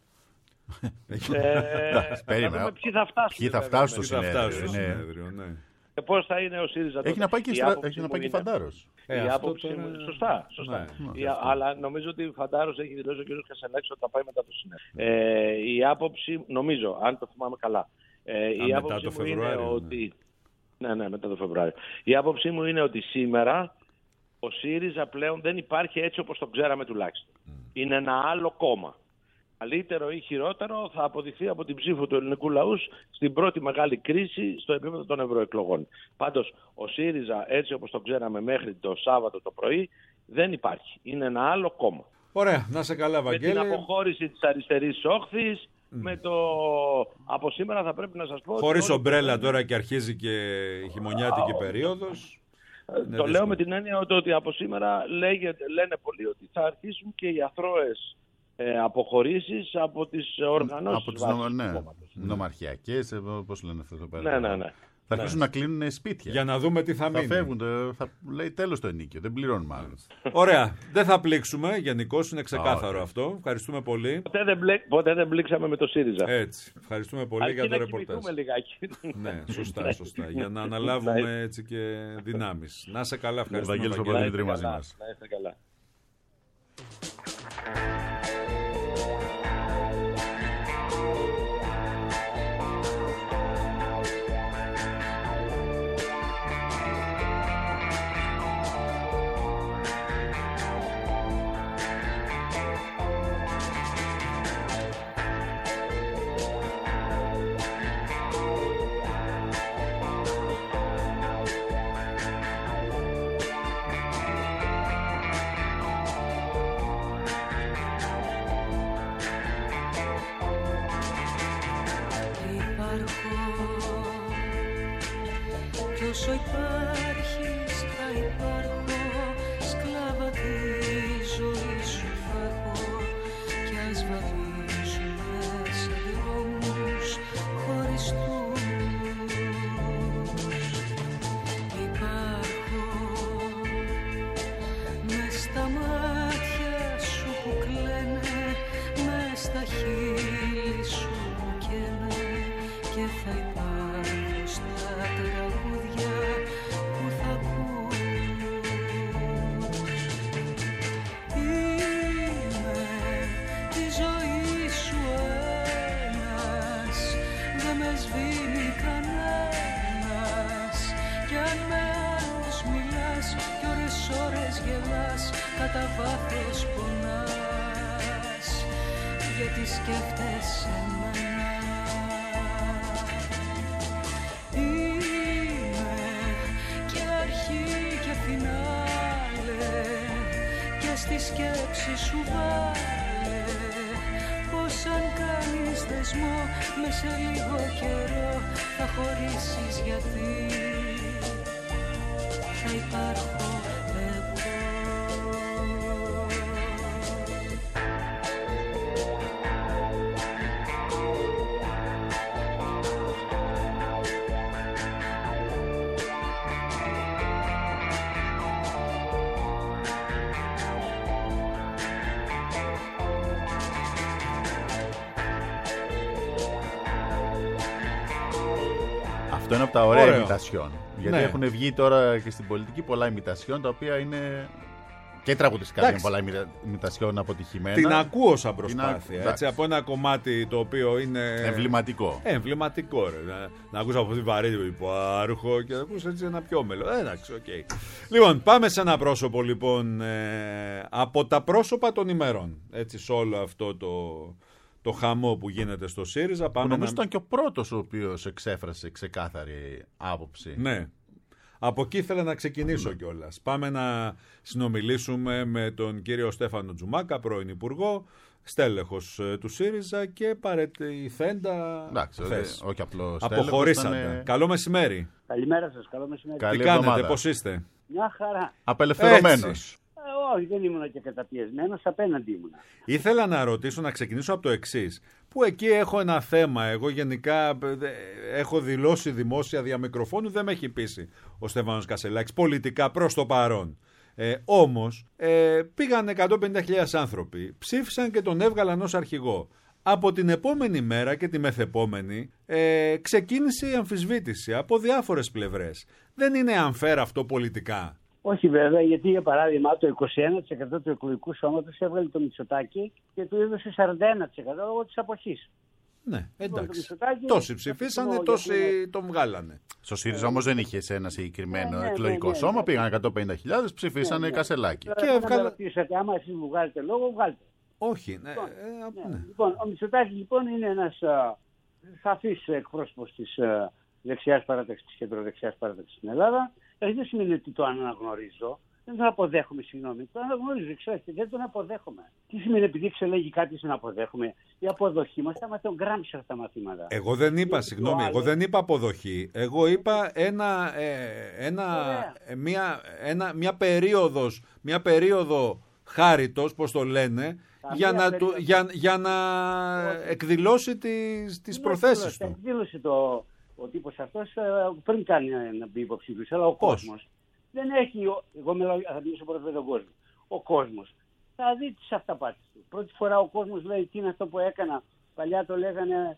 Περίμενα. Ποιοι θα φτάσουν στο συνέδριο. Ναι. Πώς θα είναι ο ΣΥΡΙΖΑ? Έχει να πάει και Φαντάρος. Η άποψη μου είναι σωστά. Αλλά νομίζω ότι ο Φαντάρος έχει δηλώσει ο κ. Κασελάκης ότι θα πάει μετά το συνέδριο. Η άποψη, νομίζω, αν το θυμάμαι καλά, η άποψη μου είναι ότι... Ναι, μετά το Φεβρουάριο. Η άποψή μου είναι ότι σήμερα ο ΣΥΡΙΖΑ πλέον δεν υπάρχει έτσι όπως το ξέραμε τουλάχιστον. Είναι ένα άλλο κόμμα. Καλύτερο ή χειρότερο θα αποδειχθεί από την ψήφο του ελληνικού λαού στην πρώτη μεγάλη κρίση στο επίπεδο των ευρωεκλογών. Πάντως ο ΣΥΡΙΖΑ έτσι όπως το ξέραμε μέχρι το Σάββατο το πρωί δεν υπάρχει. Είναι ένα άλλο κόμμα. Ωραία, να σε καλά, Βαγγέλη. Με την αποχώρηση της αριστερής όχθης, με το... από σήμερα θα πρέπει να σας πω... Χωρίς ομπρέλα τώρα και αρχίζει και η χειμωνιάτικη περίοδος. Το λέω με την έννοια ότι από σήμερα λένε πολλοί ότι θα αρχίσουν και οι αθρώες αποχωρήσεις από τις οργανώσεις από τις νομαρχιακές, πώς λένε αυτό το πέρα. Ναι. Θα αρχίσουν να κλείνουν σπίτια. Για να δούμε τι θα μείνει. Θα φεύγουν, θα λέει τέλος το ενοίκιο, δεν πληρώνουν μάλλον. Ωραία, δεν θα πλήξουμε, γενικώς είναι ξεκάθαρο αυτό. Ευχαριστούμε πολύ. Ποτέ δεν πλήξαμε με το ΣΥΡΙΖΑ. Έτσι, ευχαριστούμε πολύ για το ρεπορτάζ. Ναι, σωστά. Για να αναλάβουμε έτσι και δυνάμεις. Να σε καλά, ευχαριστούμε. Βαγγέλης μαζί μας. Να είστε καλά. Όσο υπάρχεις θα υπάρχω, σκλάβα τη ζωή σου θα έχω, κι ας βαδίζουμε σε δρόμους χωριστούς. Υπάρχω μες στα μάτια σου που κλαίνε, μες στα χείλη σου που καίνε, και θα υπάρχω στα τραγούδια κατά βάθος πονάς, γιατί σκέφτεσαι εμένα. Είμαι και αρχή και φινάλε, και στη σκέψη σου βάλε πως αν κάνεις δεσμό με σε λίγο καιρό θα χωρίσεις, γιατί θα υπάρχω εγώ. Αυτό είναι από τα ωραία Ωραίο. ημιτασιόν. Γιατί Ναι. έχουν βγει τώρα και στην πολιτική πολλά ημιτασιόν, τα οποία είναι και τραγουδιστικά είναι πολλά ημιτασιόν αποτυχημένα. Την ακούω σαν προσπάθεια. εντάξει. Έτσι, από ένα κομμάτι το οποίο είναι. Εμβληματικό. Εμβληματικό, ρε. Να ακούς από τη βαρύτητα που υπάρχω και να ακούς έτσι ένα πιο μέλο. Εντάξει, οκ. Λοιπόν, πάμε σε ένα πρόσωπο, λοιπόν, από τα πρόσωπα των ημερών. Έτσι, σε όλο αυτό το χαμό που γίνεται στο ΣΥΡΙΖΑ. Πάμε Νομίζω ήταν και ο πρώτος ο οποίος εξέφρασε ξεκάθαρη άποψη. Ναι. Από εκεί ήθελα να ξεκινήσω κιόλας. Πάμε να συνομιλήσουμε με τον κύριο Στέφανο Τζουμάκα, πρώην Υπουργό, στέλεχος του ΣΥΡΙΖΑ και παρετηθέντα. Εντάξει, χθες. όχι απλώς Αποχωρήσατε. ήταν, Καλό μεσημέρι. Καλημέρα σας, καλό μεσημέρι. Καλή Τι κάνετε, εβδομάδα. πώς είστε? Μια χαρά. Απελευθερωμένος. Όχι, δεν ήμουν και καταπιεσμένος, απέναντι ήμουνα. Ήθελα να ρωτήσω, να ξεκινήσω από το εξής. Που εκεί έχω ένα θέμα. Εγώ γενικά έχω δηλώσει δημόσια διαμικροφώνου, δεν με έχει πείσει ο Στέφανος Κασελάκης πολιτικά προς το παρόν. Όμως πήγαν 150.000 άνθρωποι, ψήφισαν και τον έβγαλαν ως αρχηγό. Από την επόμενη μέρα και τη μεθεπόμενη ξεκίνησε η αμφισβήτηση από διάφορες πλευρές. Δεν είναι unfair αυτό πολιτικά? Όχι βέβαια, γιατί για παράδειγμα το 21% του εκλογικού σώματος έβγαλε το Μητσοτάκη και του έδωσε 41% λόγω της αποχής. Ναι, το εντάξει. Μητσοτάκη, Τόσοι ψηφίσανε, γιατί τόσοι είναι- τον βγάλανε. Στο ΣΥΡΙΖΑ όμως δεν είχε σε ένα συγκεκριμένο Ναι, εκλογικό ναι. σώμα. Πήγαν 150.000, ψηφίσανε Ναι. Κασελάκη. Τώρα Και θέλω να έβγαλε- με ρωτήσετε, άμα εσείς μου βγάλετε λόγο, βγάλτε. Όχι, ναι. Ναι. Ναι. Λοιπόν, ο Μητσοτάκης λοιπόν είναι ένας σαφής εκπρόσωπος της δεξιάς παράταξης, της κεντροδεξιάς παράταξης στην Ελλάδα. Δεν σημαίνει ότι το αναγνωρίζω. Δεν τον αποδέχομαι, συγγνώμη. Το αναγνωρίζω, ξέρετε, δεν τον αποδέχομαι. Τι σημαίνει επειδή εξελέγει κάτι να αποδέχομαι? Η αποδοχή μας, άμα τον γράψει αυτά τα μαθήματα. Εγώ δεν είπα, Γιατί συγγνώμη, το εγώ άλλο- δεν είπα αποδοχή. Εγώ είπα μια περίοδο χάριτος, πώς το λένε, για να εκδηλώσει τις προθέσεις του. Εκδήλωσε ο τύπος αυτός πριν κάνει να μπει υποψήφιος, αλλά ο Πώς? κόσμος δεν έχει. Εγώ θα μιλήσω πρώτα με τον κόσμο. Ο κόσμος θα δει τις αυταπάτες του. Πρώτη φορά ο κόσμος λέει τι είναι αυτό που έκανα. Παλιά το λέγανε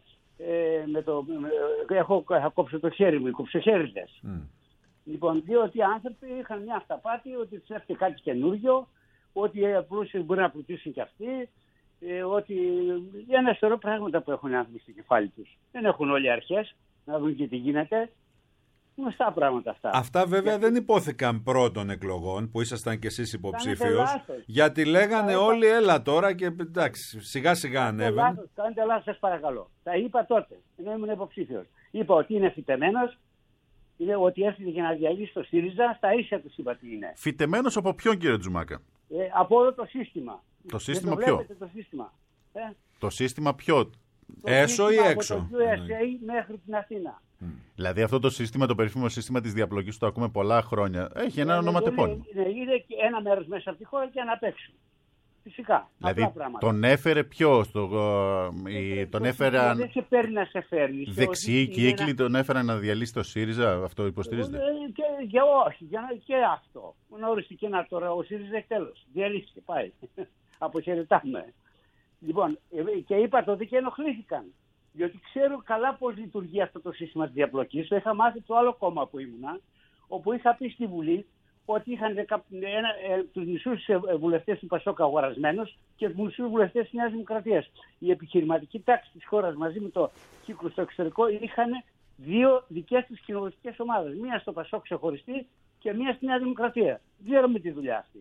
θα κόψω το χέρι μου, οι κοψοχέριδες. Λοιπόν, διότι οι άνθρωποι είχαν μια αυταπάτη ότι τους έρχεται κάτι καινούριο, ότι οι πλούσιοι μπορεί να πλουτίσουν κι αυτοί, ότι ένα σωρό πράγματα που έχουν οι άνθρωποι στο κεφάλι τους. Δεν έχουν όλοι αρχές, να δουν και τι γίνεται. Γνωστά πράγματα αυτά. Αυτά βέβαια δεν υπόθηκαν πρώτων εκλογών που ήσασταν κι εσείς υποψήφιος, λάθος. γιατί λέγανε όλοι έλα τώρα και εντάξει σιγά σιγά ανέβαινε. Κάνετε λάθος, σας παρακαλώ. Τα είπα τότε, ενώ ήμουν υποψήφιος. Είπα ότι είναι φυτεμένος, είναι ότι έρχεται για να διαλύσει το ΣΥΡΙΖΑ, στα ίσια τους είπα τι είναι. Φυτεμένος από ποιον, κύριε Τζουμάκα? Από όλο το σύστημα. Το σύστημα Δεν ποιο? βλέπετε το σύστημα. Το σύστημα ποιο? Το Έσω ή σύστημα έξω? Από το USA μέχρι την Αθήνα. Δηλαδή αυτό το σύστημα, το περίφημο σύστημα της διαπλοκής, το ακούμε πολλά χρόνια. Έχει ένα ονοματεπώνυμο. Είναι και ένα μέρος μέσα από τη χώρα και ένα απ' έξω. Φυσικά. Δηλαδή απλά πράγματα. τον έφερε ποιος? Τον έφεραν Δεν σε παίρνει να σε φέρνει. δεξιοί κύκλοι, τον έφεραν να διαλύσει το ΣΥΡΙΖΑ? Αυτό υποστηρίζετε? Και όχι, και αυτό. Να οριστεί να τώρα ο ΣΥΡΙΖΑ έχει τέλος. Διαλύθηκε, πάει. Αποχαιρετάμε. Λοιπόν, και είπα τότε και ενοχλήθηκαν. Διότι ξέρω καλά πώς λειτουργεί αυτό το σύστημα της διαπλοκής. Το είχα μάθει το άλλο κόμμα που ήμουνα, όπου είχα πει στη Βουλή ότι είχαν τους μισούς βουλευτές του Πασόκ αγορασμένους και τους μισούς βουλευτές της Νέας Δημοκρατίας. Η επιχειρηματική τάξη της χώρας μαζί με το κύκλο στο εξωτερικό είχαν δύο δικές τους κοινοβουλευτικές ομάδες. Μία στο Πασόκ ξεχωριστή και μία στη Νέα Δημοκρατία. Ξέρουμε τη δουλειά αυτή.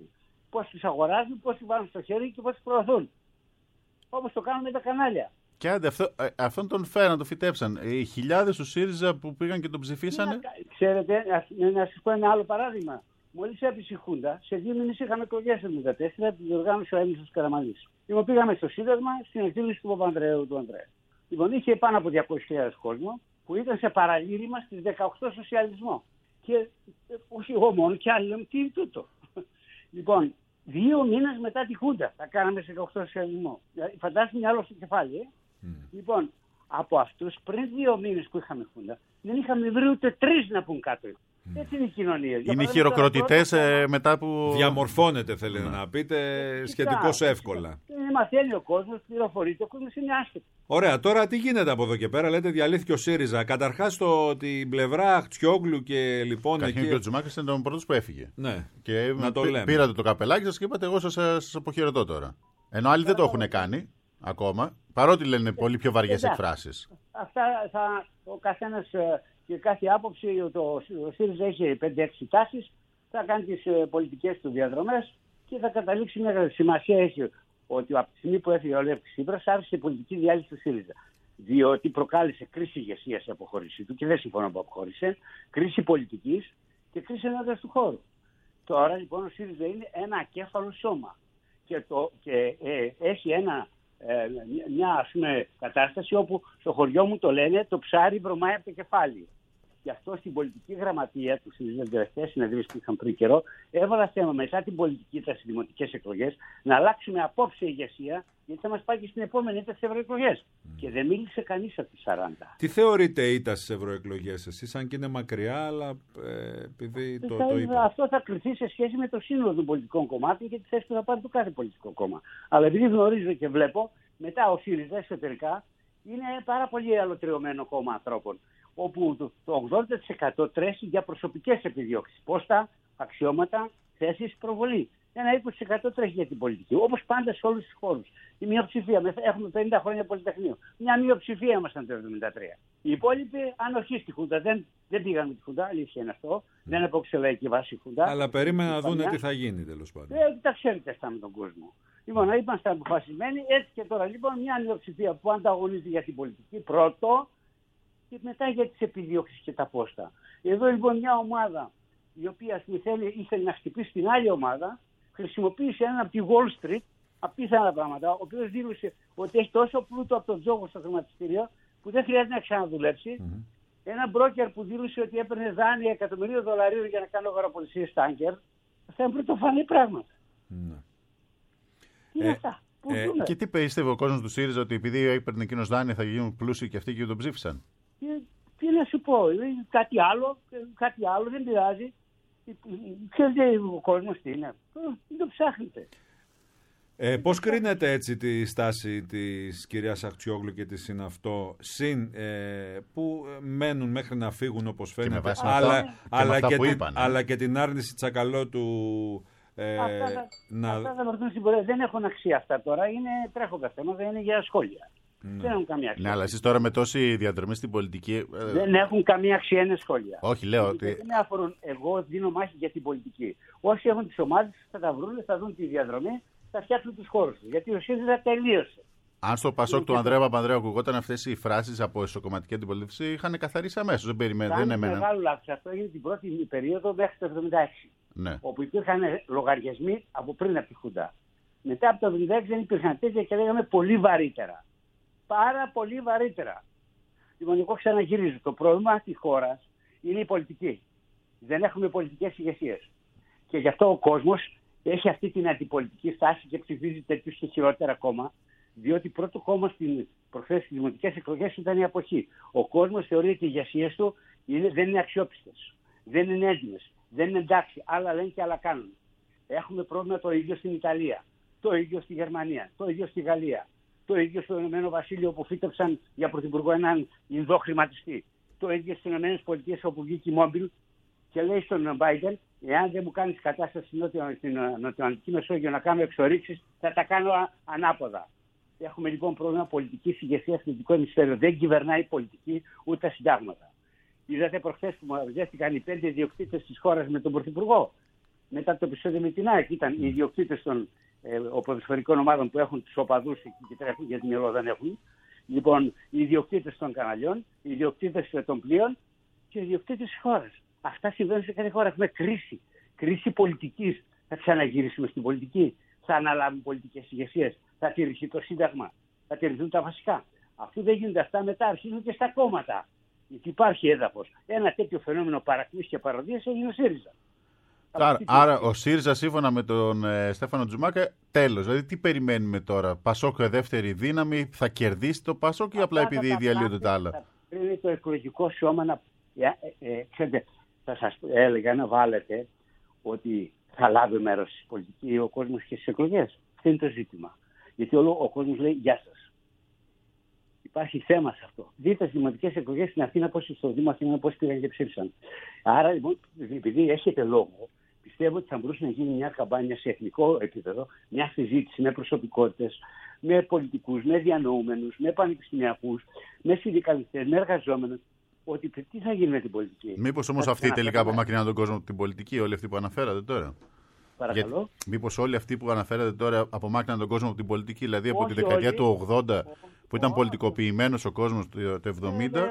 πώς τους αγοράζουν, πώς τους βάλουν στο χέρι και πώς τους προωθούν. Όπως το κάνουν με τα κανάλια. Και άντε, αυτόν τον φέραν, τον φυτέψαν. Οι χιλιάδες του ΣΥΡΙΖΑ που πήγαν και τον ψηφίσανε. Ξέρετε, να σας πω ένα άλλο παράδειγμα. Μόλις έπεισε η Χούντα, σε 2 μήνες είχαμε εκλογές το 1994, την διοργάνωσε ο Έλληνας Καραμανλής. Λοιπόν, πήγαμε στο Σύνταγμα στην εκδήλωση του Παπανδρέου του Ανδρέα. Λοιπόν, είχε πάνω από 200.000 κόσμο που ήταν σε παραλήρημα στις 18 σοσιαλισμό. Και όχι εγώ μόνο, και άλλοι λέμε τι είναι τούτο. Λοιπόν, 2 μήνες μετά τη Χούντα θα κάναμε σε 18 σοσιαλισμό. Φαντάζομαι μυαλό στο κεφάλι. Λοιπόν, από αυτούς πριν 2 μήνες που είχαμε Χούντα, δεν είχαμε βρει ούτε 3 να πούν κάτω. Έτσι είναι η κοινωνία. Είναι οι χειροκροτητές μετά που. Διαμορφώνεται, θέλετε να πείτε, σχετικώς εύκολα. Μαθαίνει ο κόσμος, πληροφορείται, ο κόσμος είναι άσχετο. Ωραία, τώρα τι γίνεται από εδώ και πέρα, λέτε διαλύθηκε ο ΣΥΡΙΖΑ. Καταρχάς την πλευρά Αχτσιόγλου και λοιπόν. Καταρχήν και ο Τζουμάκης ήταν ο πρώτος που έφυγε. Ναι, και να το λέμε. Πήρατε το καπελάκι σας και είπατε: εγώ σας αποχαιρετώ τώρα. Ενώ άλλοι δεν το έχουν κάνει ακόμα, παρότι λένε πολύ πιο βαριές εκφράσεις. Αυτά ο καθένας και κάθε άποψη, ο ΣΥΡΙΖΑ έχει 5-6 τάσεις, θα κάνει τις πολιτικές του διαδρομές και θα καταλήξει μια σημασία έχει ότι από τη στιγμή που έφυγε ο Λεύκης Τσίπρας άρχισε η πολιτική διάλυση του ΣΥΡΙΖΑ. Διότι προκάλεσε κρίση ηγεσίας η αποχώρησή του και δεν συμφωνώ που αποχώρησε, κρίση πολιτικής και κρίση ενέργειας του χώρου. Τώρα λοιπόν ο ΣΥΡΙΖΑ είναι ένα ακέφαλο σώμα και έχει μια ας πούμε, κατάσταση όπου στο χωριό μου το λένε το ψάρι βρωμάει από το κεφάλι. Γι' αυτό στην πολιτική γραμματεία του ΣΥΡΙΖΑ, την τελευταία συνεδρία που είχαν πριν καιρό, έβαλα θέμα μετά την πολιτική ήττα στις δημοτικές εκλογές να αλλάξουμε απόψε ηγεσία, γιατί θα μας πάει και στην επόμενη ήττα στις ευρωεκλογές. Και δεν μίλησε κανείς από τις 40. Τι θεωρείτε ήττα στις ευρωεκλογές εσείς, αν και είναι μακριά, αλλά επειδή το είπα. Αυτό θα κριθεί σε σχέση με το σύνολο των πολιτικών κομμάτων και τη θέση που θα πάρει το κάθε πολιτικό κόμμα. Αλλά επειδή γνωρίζω και βλέπω, μετά ο ΣΥΡΙΖΑ εσωτερικά είναι πάρα πολύ αλωτριωμένο κόμμα ανθρώπων, όπου το 80% τρέχει για προσωπικές επιδιώξεις. Πόστα, αξιώματα, θέσεις, προβολή. Ένα 20% τρέχει για την πολιτική. Όπως πάντα σε όλους τους χώρους. Η μειοψηφία. Έχουμε 50 χρόνια πολυτεχνείο. Μια μειοψηφία ήμασταν το 1973. Οι υπόλοιποι ανοχή στη Χούντα. Δεν πήγαν με τη Χούντα, αλήθεια είναι αυτό. Δεν έπαιξε λαϊκή βάση η Χούντα. Αλλά περίμενα να δούνε τι θα γίνει τέλος πάντων. Τα ξέρετε αυτά με τον κόσμο. Λοιπόν, είμαστε αποφασισμένοι. Έτσι και τώρα λοιπόν μια μειοψηφία που ανταγωνίζει για την πολιτική πρώτο. Και μετά για τις επιδιώξεις και τα πόστα. Εδώ λοιπόν μια ομάδα η οποία ήθελε να χτυπήσει την άλλη ομάδα, χρησιμοποίησε έναν από τη Wall Street, απίθανα πράγματα, ο οποίος δήλωσε ότι έχει τόσο πλούτο από τον τζόγο στο χρηματιστήριο που δεν χρειάζεται να ξαναδουλέψει. Ένα μπρόκερ που δήλωσε ότι έπαιρνε δάνεια $1.000.000 για να κάνει αγοραπολισίες τάνκερ. Αυτά είναι πρωτοφανή πράγματα. Τι είναι αυτά. Και τι πίστευε ο κόσμος του ΣΥΡΙΖΑ, ότι επειδή έπαιρνε εκείνος δάνεια θα γίνουν πλούσιοι και αυτοί και τον ψήφισαν? Τι να σου πω, κάτι άλλο δεν πειράζει. Ξέρετε ο κόσμος τι είναι, δεν το ψάχνετε. Πώς κρίνετε έτσι τη στάση της κυρίας Αχτσιόγλου και της Συναυτό, που μένουν μέχρι να φύγουν όπως φαίνεται, αλλά και την άρνηση Τσακαλώτου αυτά θα βρεθούν στην πορεία. Δεν έχουν αξία αυτά τώρα, είναι τρέχοντα θέματα, δεν είναι για σχόλια. Δεν έχουν καμία αξία. Ναι, αλλά εσείς τώρα με τόση διαδρομή στην πολιτική. Δεν έχουν καμία αξία, είναι σχόλια. Όχι, λέω ότι. Δεν με αφορούν. Εγώ δίνω μάχη για την πολιτική. Όσοι έχουν τις ομάδες θα τα βρουν, θα δουν τη διαδρομή, θα φτιάξουν τους χώρους τους. Γιατί ο ΣΥΡΙΖΑ τελείωσε. Αν στο Πασόκ του Ανδρέα Παπανδρέου ακουγόταν αυτές οι φράσεις από εσωκομματική αντιπολίτευση, είχαν καθαρίσει αμέσως. Δεν περιμένουν. Είναι μεγάλο λάθος. Αυτό έγινε την πρώτη περίοδο μέχρι το 1976. Ναι. Όπου υπήρχαν λογαριασμοί από πριν από τη Χούντα. Μετά από το 1976 δεν υπήρχαν τέτοια και λέγαμε πολύ βαρύτερα. Πάρα πολύ βαρύτερα. Λοιπόν, εγώ ξαναγυρίζω. Το πρόβλημα της χώρας είναι η πολιτική. Δεν έχουμε πολιτικές ηγεσίες. Και γι' αυτό ο κόσμος έχει αυτή την αντιπολιτική στάση και ψηφίζει τέτοιους και χειρότερα κόμμα. Διότι πρώτο κόμμα στην προχθές στις δημοτικές εκλογές ήταν η αποχή. Ο κόσμος θεωρεί ότι οι ηγεσίες του δεν είναι αξιόπιστες. Δεν είναι έντιμες. Δεν είναι εντάξει. Άλλα λένε και άλλα κάνουν. Έχουμε πρόβλημα το ίδιο στην Ιταλία. Το ίδιο στη Γερμανία. Το ίδιο στη Γαλλία. Το ίδιο στο Ηνωμένο Βασίλειο που φύτεψαν για πρωθυπουργό έναν Ινδό χρηματιστή. Το ίδιο στις ΗΠΑ όπου βγήκε η Μόμπιλ και λέει στον Biden: εάν δεν μου κάνεις κατάσταση στην Νοτιοανατολική Μεσόγειο να κάνω εξορίξεις, θα τα κάνω ανάποδα. Έχουμε λοιπόν πρόβλημα πολιτικής ηγεσίας στο δυτικό ημισφαίριο. Δεν κυβερνάει η πολιτική ούτε τα συντάγματα. Είδατε προχθές που μαζεύτηκαν οι 5 ιδιοκτήτες της χώρας με τον πρωθυπουργό. μετά το επεισόδιο με την ΑΕΚ. Ήταν οι ιδιοκτήτες των ποδοσφαιρικών ομάδων που έχουν τους οπαδούς εκεί και τρέχουν, γιατί μυαλό δεν έχουν. Λοιπόν, οι ιδιοκτήτες των καναλιών, οι ιδιοκτήτες των πλοίων και οι ιδιοκτήτες της χώρας. Αυτά συμβαίνουν σε κάθε χώρα. Έχουμε κρίση πολιτικής. Θα ξαναγυρίσουμε στην πολιτική. Θα αναλάβουν πολιτικές ηγεσίες. Θα τηρηθεί το Σύνταγμα. Θα τηρηθούν τα βασικά. Αφού δεν γίνονται αυτά, μετά αρχίζουν και στα κόμματα. Γιατί υπάρχει έδαφος. Ένα τέτοιο φαινόμενο παρακλήσης και παροδίας έγινε ο ΣΥΡΙΖΑ. Άρα ο ΣΥΡΙΖΑ, σύμφωνα με τον Στέφανο Τζουμάκα, τέλος. Δηλαδή τι περιμένουμε τώρα? Πασόκ δεύτερη δύναμη, θα κερδίσει το Πασόκ ή απλά επειδή διαλύονται τα άλλα? Πριν το εκλογικό σώμα να... Ξέρετε, θα σας έλεγα να βάλετε ότι θα λάβει μέρος στη πολιτική ο κόσμος και στις εκλογές. Αυτό είναι το ζήτημα. Γιατί όλο ο κόσμος λέει γεια σας. Υπάρχει θέμα σε αυτό. Δείτε τις δημοτικές εκλογές στην Αθήνα, πώς στο Δήμο Αθήνα, πώς πήγαν και ψήφισαν. Άρα λοιπόν, επειδή έχετε λόγο, πιστεύω ότι θα μπορούσε να γίνει μια καμπάνια σε εθνικό επίπεδο, μια συζήτηση με προσωπικότητες, με πολιτικούς, με διανοούμενους, με πανεπιστημιακούς, με συνδικαλιστές, με εργαζόμενους, ότι τι θα γίνει με την πολιτική. Μήπως όμως αυτοί τελικά απομακρυνάνε τον κόσμο από την πολιτική, όλοι αυτοί που αναφέρατε τώρα? Παρακαλώ. Μήπως όλοι αυτοί που αναφέρατε τώρα απομάκρυναν τον κόσμο από την πολιτική, δηλαδή από τη δεκαετία του 80 που ήταν πολιτικοποιημένος ο κόσμος το 70?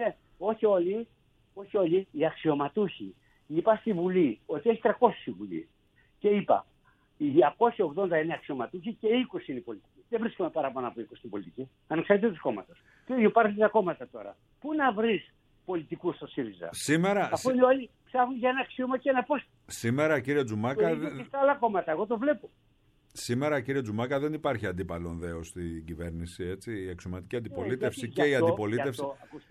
Όχι όλοι, οι αξιωματούχοι. Είπα στη Βουλή ότι έχει 300 στη Βουλή. Και είπα, οι 280 είναι αξιωματούχοι και 20 είναι πολιτικοί. Δεν βρίσκουμε παραπάνω από 20 στην πολιτική, ανεξαρτήτως του κόμματος. Και υπάρχουν τα κόμματα τώρα. Πού να βρεις πολιτικούς στο ΣΥΡΙΖΑ? Αφού όλοι ψάχνουν για ένα αξίωμα και ένα πόστο. Σήμερα, κύριε Τζουμάκα. Και στα άλλα κόμματα, εγώ το βλέπω. Σήμερα, κύριε Τζουμάκα, δεν υπάρχει αντίπαλον δέος στην κυβέρνηση, έτσι. Η αξιωματική αντιπολίτευση και η αντιπολίτευση.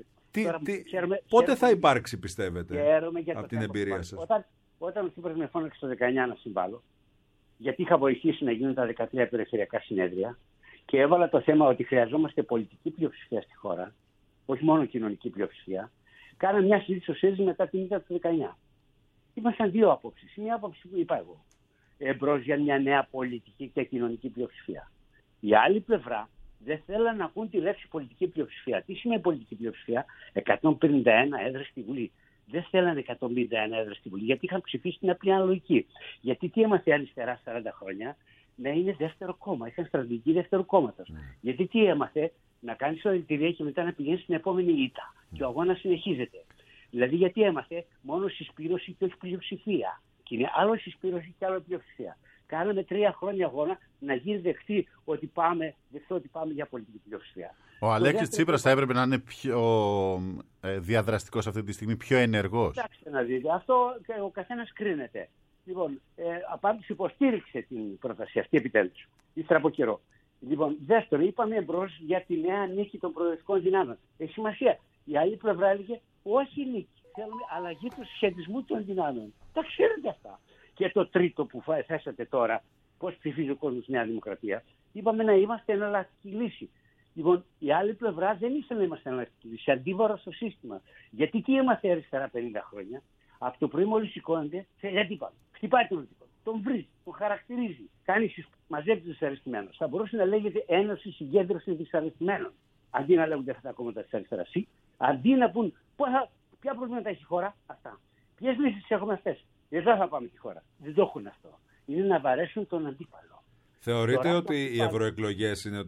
Πότε θα υπάρξει, πιστεύετε, από την εμπειρία σας? Όταν ο Τσίπρας με φώναξε το 19 να συμβάλλω, γιατί είχα βοηθήσει να γίνουν τα 13 περιφερειακά συνέδρια και έβαλα το θέμα ότι χρειαζόμαστε πολιτική πλειοψηφία στη χώρα, όχι μόνο κοινωνική πλειοψηφία, κάναμε μια συζήτηση στο ΣΥΡΙΖΑ μετά την ήττα του 19. Ήμασταν δύο απόψεις. Μία άποψη που είπα εγώ, εμπρός για μια νέα πολιτική και κοινωνική πλειοψηφία. Η άλλη πλευρά δεν θέλαν να ακούν τη λέξη πολιτική πλειοψηφία. Τι σημαίνει πολιτική πλειοψηφία? 151 έδρες στη Βουλή. Δεν θέλανε 151 έδρες στη Βουλή, γιατί είχαν ψηφίσει την απλή αναλογική. Γιατί τι έμαθε η αριστερά 40 χρόνια? Να είναι δεύτερο κόμμα. Είχαν στρατηγική δεύτερου κόμματος. Γιατί τι έμαθε? Να κάνει σωλητηρία και μετά να πηγαίνει στην επόμενη ήττα. Και ο αγώνας συνεχίζεται. Δηλαδή γιατί έμαθε μόνο συσπήρωση και όχι πλειοψηφία. Και είναι άλλο συσπήρωση και άλλο πλειοψηφία. Κάναμε 3 χρόνια αγώνα να γίνει δεκτό ότι πάμε για πολιτική πλειοψηφία. Ο Αλέξης Τσίπρας θα έπρεπε να είναι πιο διαδραστικός αυτή τη στιγμή, πιο ενεργός. Κοιτάξτε να δείτε, αυτό και ο καθένας κρίνεται. Λοιπόν, απάντης υποστήριξε την πρόταση αυτή επιτέλους, ύστερα από καιρό. Λοιπόν, δεύτερο, είπαμε εμπρός για τη νέα νίκη των προοδευτικών δυνάμεων. Έχει σημασία. Η άλλη πλευρά έλεγε όχι νίκη, θέλουμε αλλαγή του συσχετισμού των δυνάμεων. Τα ξέρετε αυτά. Και το τρίτο που θέσατε τώρα, πώς ψηφίζει ο κόσμος στη Νέα Δημοκρατία, είπαμε να είμαστε εναλλακτική λύση. Λοιπόν, η άλλη πλευρά δεν ήθελε να είμαστε εναλλακτική λύση, αντίβαρο στο σύστημα. Γιατί τι έμαθε αριστερά 50 χρόνια? Από το πρωί μόλις σηκώνεται, θέλει αντίπαλο. Χτυπάει τον αντίπαλο. Τον βρίζει, τον χαρακτηρίζει. Μαζεύει τους δυσαρεστημένους. Θα μπορούσε να λέγεται Ένωση Συγκέντρωση Δυσαρεστημένων. Αντί να λέγονται αυτά τα κόμματα της αριστεράς. Αντί να πούν ποια προβλήματα έχει η χώρα, αυτά. Ποιες λύσεις έχουμε αυτές? Εδώ θα πάμε τη χώρα. Δεν το έχουν αυτό. Είναι να βαρέσουν τον αντίπαλο. Θεωρείτε τώρα, ότι οι ευρωεκλογές είναι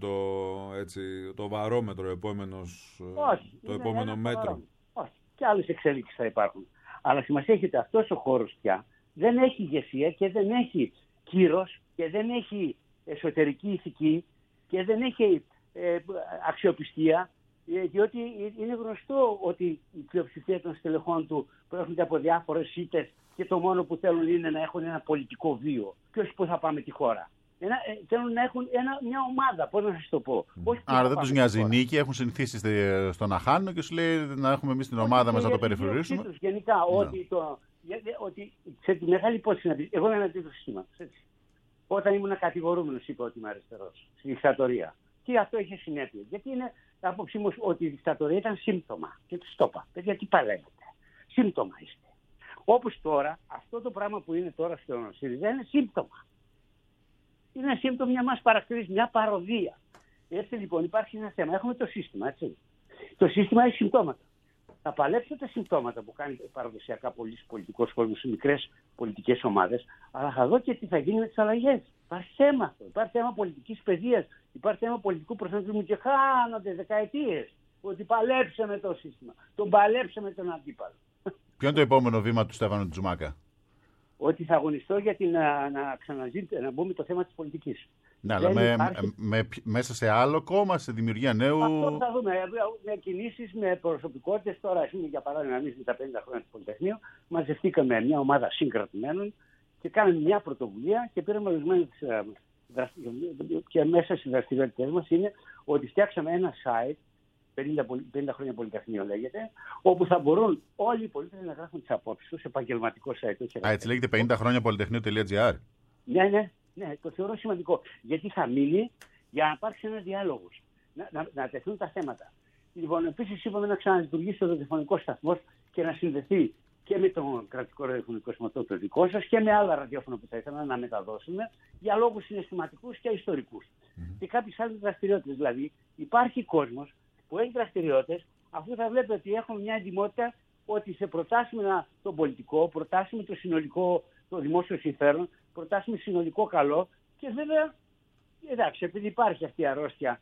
το βαρόμετρο, το επόμενο μέτρο? Όχι. Και άλλες εξέλιξεις θα υπάρχουν. Αλλά σημασία έχει ότι αυτός ο χώρος πια δεν έχει ηγεσία και δεν έχει κύρος και δεν έχει εσωτερική ηθική και δεν έχει αξιοπιστία, διότι είναι γνωστό ότι η πλειοψηφία των στελεχών του προέρχονται από διάφορες ήττες και το μόνο που θέλουν είναι να έχουν ένα πολιτικό βίο και όχι που θα πάμε τη χώρα. Θέλουν να έχουν μια ομάδα, πώς να σας το πω. Άρα δεν τους νοιάζει η νίκη, έχουν συνηθίσει στο να χάνουν και σου λέει να έχουμε εμείς την ομάδα μας να το περιφρουρήσουμε. Γενικά, ότι σε τη μεγάλη υπόθεση να πει, εγώ είμαι εναντίον του συστήματος. Όταν ήμουν κατηγορούμενος είπα ότι είμαι αριστερός στη δικτατορία. Και αυτό είχε συνέπειες. Γιατί είναι άποψή μου ότι η δικτατορία ήταν σύμπτωμα. Και τους το είπα. Παιδιά, τι παλεύετε? Σύμπτωμα είστε. Όπως τώρα, αυτό το πράγμα που είναι τώρα στο ΣΥΡΙΖΑ είναι σύμπτωμα. Είναι σύμπτωμα μια μας παρακτηρίζει, μια παροδία. Έτσι λοιπόν υπάρχει ένα θέμα. Έχουμε το σύστημα, έτσι. Το σύστημα έχει συμπτώματα. θα παλέψω τα συμπτώματα που κάνει παραδοσιακά πολλοί πολιτικός κόσμος σε μικρές πολιτικές ομάδες, αλλά θα δω και τι θα γίνει με τις αλλαγές. Υπάρχει θέμα αυτό. Υπάρχει θέμα πολιτικής παιδείας, υπάρχει θέμα πολιτικού προσανατολισμού και χάνονται δεκαετίες ότι παλέψαμε το σύστημα. Τον παλέψαμε τον αντίπαλο. Ποιο είναι το επόμενο βήμα του Στέφανου Τζουμάκα? Ότι θα αγωνιστώ για να μπούμε το θέμα της πολιτικής. Ναι, αλλά μέσα σε άλλο κόμμα, σε δημιουργία νέου. Αυτό θα δούμε. Με κινήσεις, με προσωπικότητες. Τώρα, για παράδειγμα, εμείς με τα 50 χρόνια του Πολυτεχνείου, μαζευτήκαμε μια ομάδα συγκρατημένων και κάναμε μια πρωτοβουλία και πήραμε ορισμένες. Και μέσα στις δραστηριότητες μας είναι ότι φτιάξαμε ένα site, 50 χρόνια Πολυτεχνείο λέγεται, όπου θα μπορούν όλοι οι πολίτες να γράφουν τις απόψεις τους, επαγγελματικό site. Έτσι λέγεται 50 χρόνια Πολυτεχνείο.gr. Ναι, το θεωρώ σημαντικό. Γιατί θα μείνει για να υπάρξει ένα διάλογος, να τεθούν τα θέματα. Λοιπόν, επίσης είπαμε να ξαναλειτουργήσει ο ραδιοφωνικός σταθμός και να συνδεθεί και με τον κρατικό ραδιοφωνικό σηματό το δικό σας και με άλλα ραδιόφωνα που θα ήθελα να μεταδώσουμε για λόγους συναισθηματικούς και ιστορικούς. Και κάποιες άλλες δραστηριότητες. Δηλαδή, υπάρχει κόσμος που έχει δραστηριότητες, αφού θα βλέπει ότι έχουμε μια εντυμότητα ότι σε προτάσουμε τον πολιτικό, προτάσουμε το συνολικό, το δημόσιο συμφέρον, προτάσουμε συνολικό καλό και βέβαια, εντάξει, επειδή υπάρχει αυτή η αρρώστια,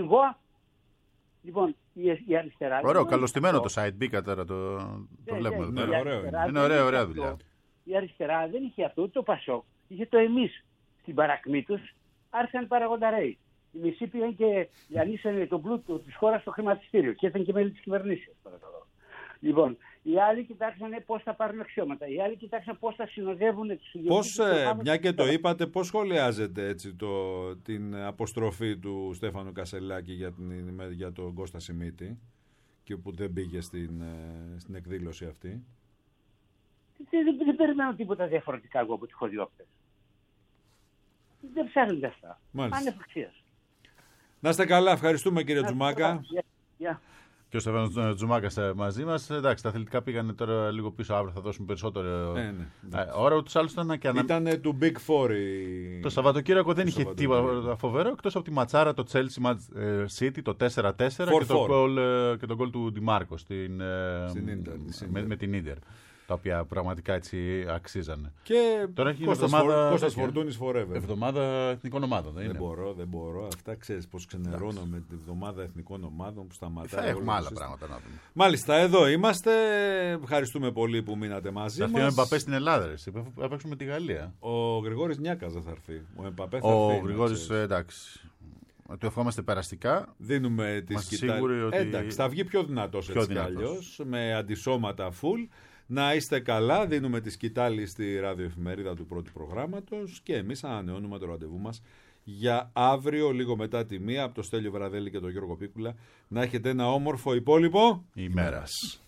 λοιπόν, η αριστερά... Ωραίο, καλωστημένο το site, μπήκα τώρα, το βλέπουμε. Είναι ωραία δουλειά. Η αριστερά δεν είχε αυτό, ούτε το Πασόκ, είχε το εμείς. Στην παρακμή τους άρχισαν παραγονταρέοι. Οι μισοί πήγαν και λιανίσανε τον πλούτο της χώρας στο χρηματιστήριο και ήταν και μέλη της κυβερνήσεως. Λοιπόν, οι άλλοι κοιτάξαν πώς θα πάρουν αξιώματα. Οι άλλοι κοιτάξαν πώς θα συνοδεύουν τους ιδιωτικούς. Μια και το είπατε, πώς σχολιάζετε έτσι την αποστροφή του Στέφανου Κασελάκη για τον Κώστα Σιμίτη και που δεν πήγε στην εκδήλωση αυτή? Δεν περιμένω τίποτα διαφορετικά εγώ από τη χωριόπτες. Δεν ψάχνονται αυτά. Ανεφοξίας. Να είστε καλά, ευχαριστούμε κύριε Τζουμάκα. Και ο Στέφανος Τζουμάκας μαζί μας. Εντάξει, τα αθλητικά πήγανε τώρα λίγο πίσω, αύριο θα δώσουμε περισσότερο ώρα. Ούτως άλλως ήταν του Big Four. Το Σαββατοκύριακο δεν είχε τίποτα φοβερό, εκτός από τη ματσάρα, το Chelsea City, το 4-4 και το γκολ του Ντιμάρκο με την Ίντερ. Τα οποία πραγματικά έτσι αξίζανε. Και τώρα έχει Κώστας Φορτούνης forever. Εβδομάδα εθνικών ομάδων. Δεν μπορώ. Αυτά ξέρεις πως ξενερώνω με τη εβδομάδα εθνικών ομάδων που σταματάει. Θα έχουμε άλλα πράγματα να δούμε. Μάλιστα, εδώ είμαστε. Ευχαριστούμε πολύ που μείνατε μαζί μας. Θα έρθει ο Εμπαπέ στην Ελλάδα. Θα παίξουμε τη Γαλλία. Ο Γρηγόρης Νιάκας δεν θα έρθει. Ο Εμπαπέ θα έρθει. Ο Γρηγόρης, εντάξει. Του ευχόμαστε περαστικά. Δίνουμε τη σκητάλη. Εντάξει, θα βγει πιο δυνατός έτσι κι αλλιώς. Με αντισώματα full. Να είστε καλά, δίνουμε τη σκητάλη στη ραδιοεφημερίδα του πρώτου προγράμματος και εμείς ανανεώνουμε το ραντεβού μας για αύριο λίγο μετά τη 1 από το Στέλιο Βραδέλη και τον Γιώργο Πίκουλα. Να έχετε ένα όμορφο υπόλοιπο ημέρας.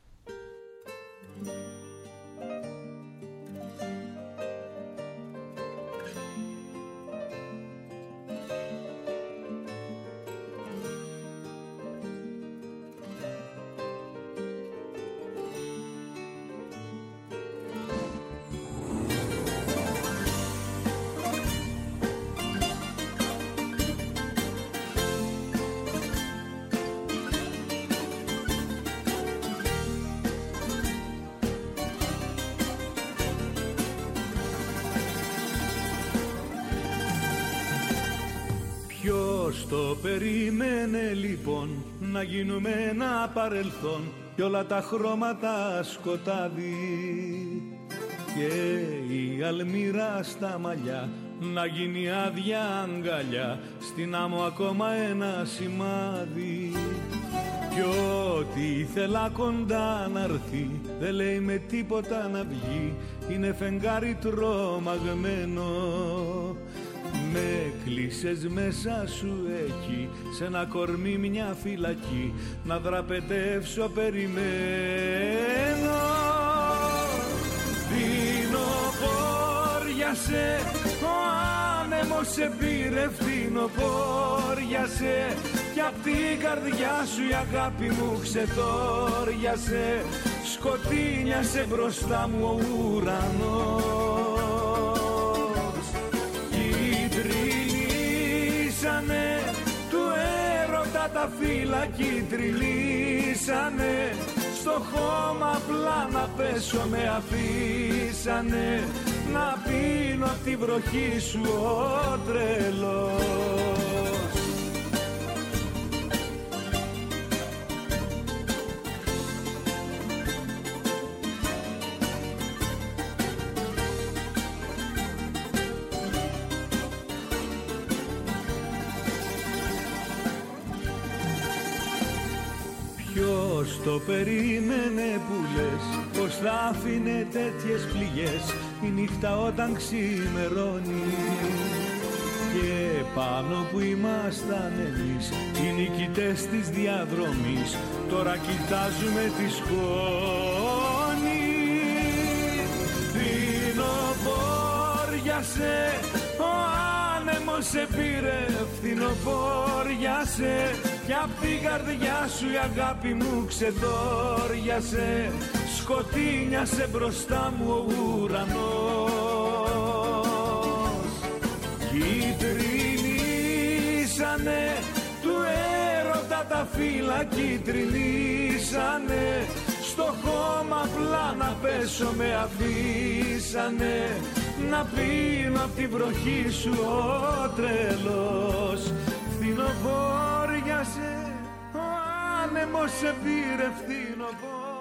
Το περίμενε λοιπόν να γίνουμε ένα παρελθόν κι όλα τα χρώματα σκοτάδι και η αλμύρα στα μαλλιά να γίνει άδεια αγκαλιά στην άμμο ακόμα ένα σημάδι κι ό,τι ήθελα κοντά να έρθει δεν λέει με τίποτα να βγει, είναι φεγγάρι τρομαγμένο. Με κλείσες μέσα σου εκεί, σε ένα κορμί μια φυλακή, να δραπετεύσω περιμένω. Φθινοπόριασε, ο άνεμος σε πήρε φθινοπόριασε κι απ' την καρδιά σου η αγάπη μου ξετόριασε, σκοτίνιασε μπροστά μου ο ουρανός. Του έρωτα τα φύλλα κι τριλήσανε στο χώμα απλά να πέσω με αφήσανε, να πίνω απ' τη βροχή σου ο τρελός. Ποιος το περίμενε που λες, πως θα άφηνε τέτοιες πληγές η νύχτα όταν ξημερώνει. Και πάνω που ήμασταν εμείς οι νικητές της διαδρομής, τώρα κοιτάζουμε τη σκόνη. Φθινοπόριασε, ο άνεμος σε πήρε, φθινοπόριασε, κι απ' την καρδιά σου η αγάπη μου ξεδόριασε, σκοτίνιασε μπροστά μου ο ουρανός. Κιτρινίσανε του έρωτα τα φύλλα, κιτρινίσανε, στο χώμα απλά να πέσω με αφήσανε, να πίνω απ' τη βροχή σου ο τρελός. Φθινοπόριασε, ο άνεμος σε πήρε, φθινοπόριασε.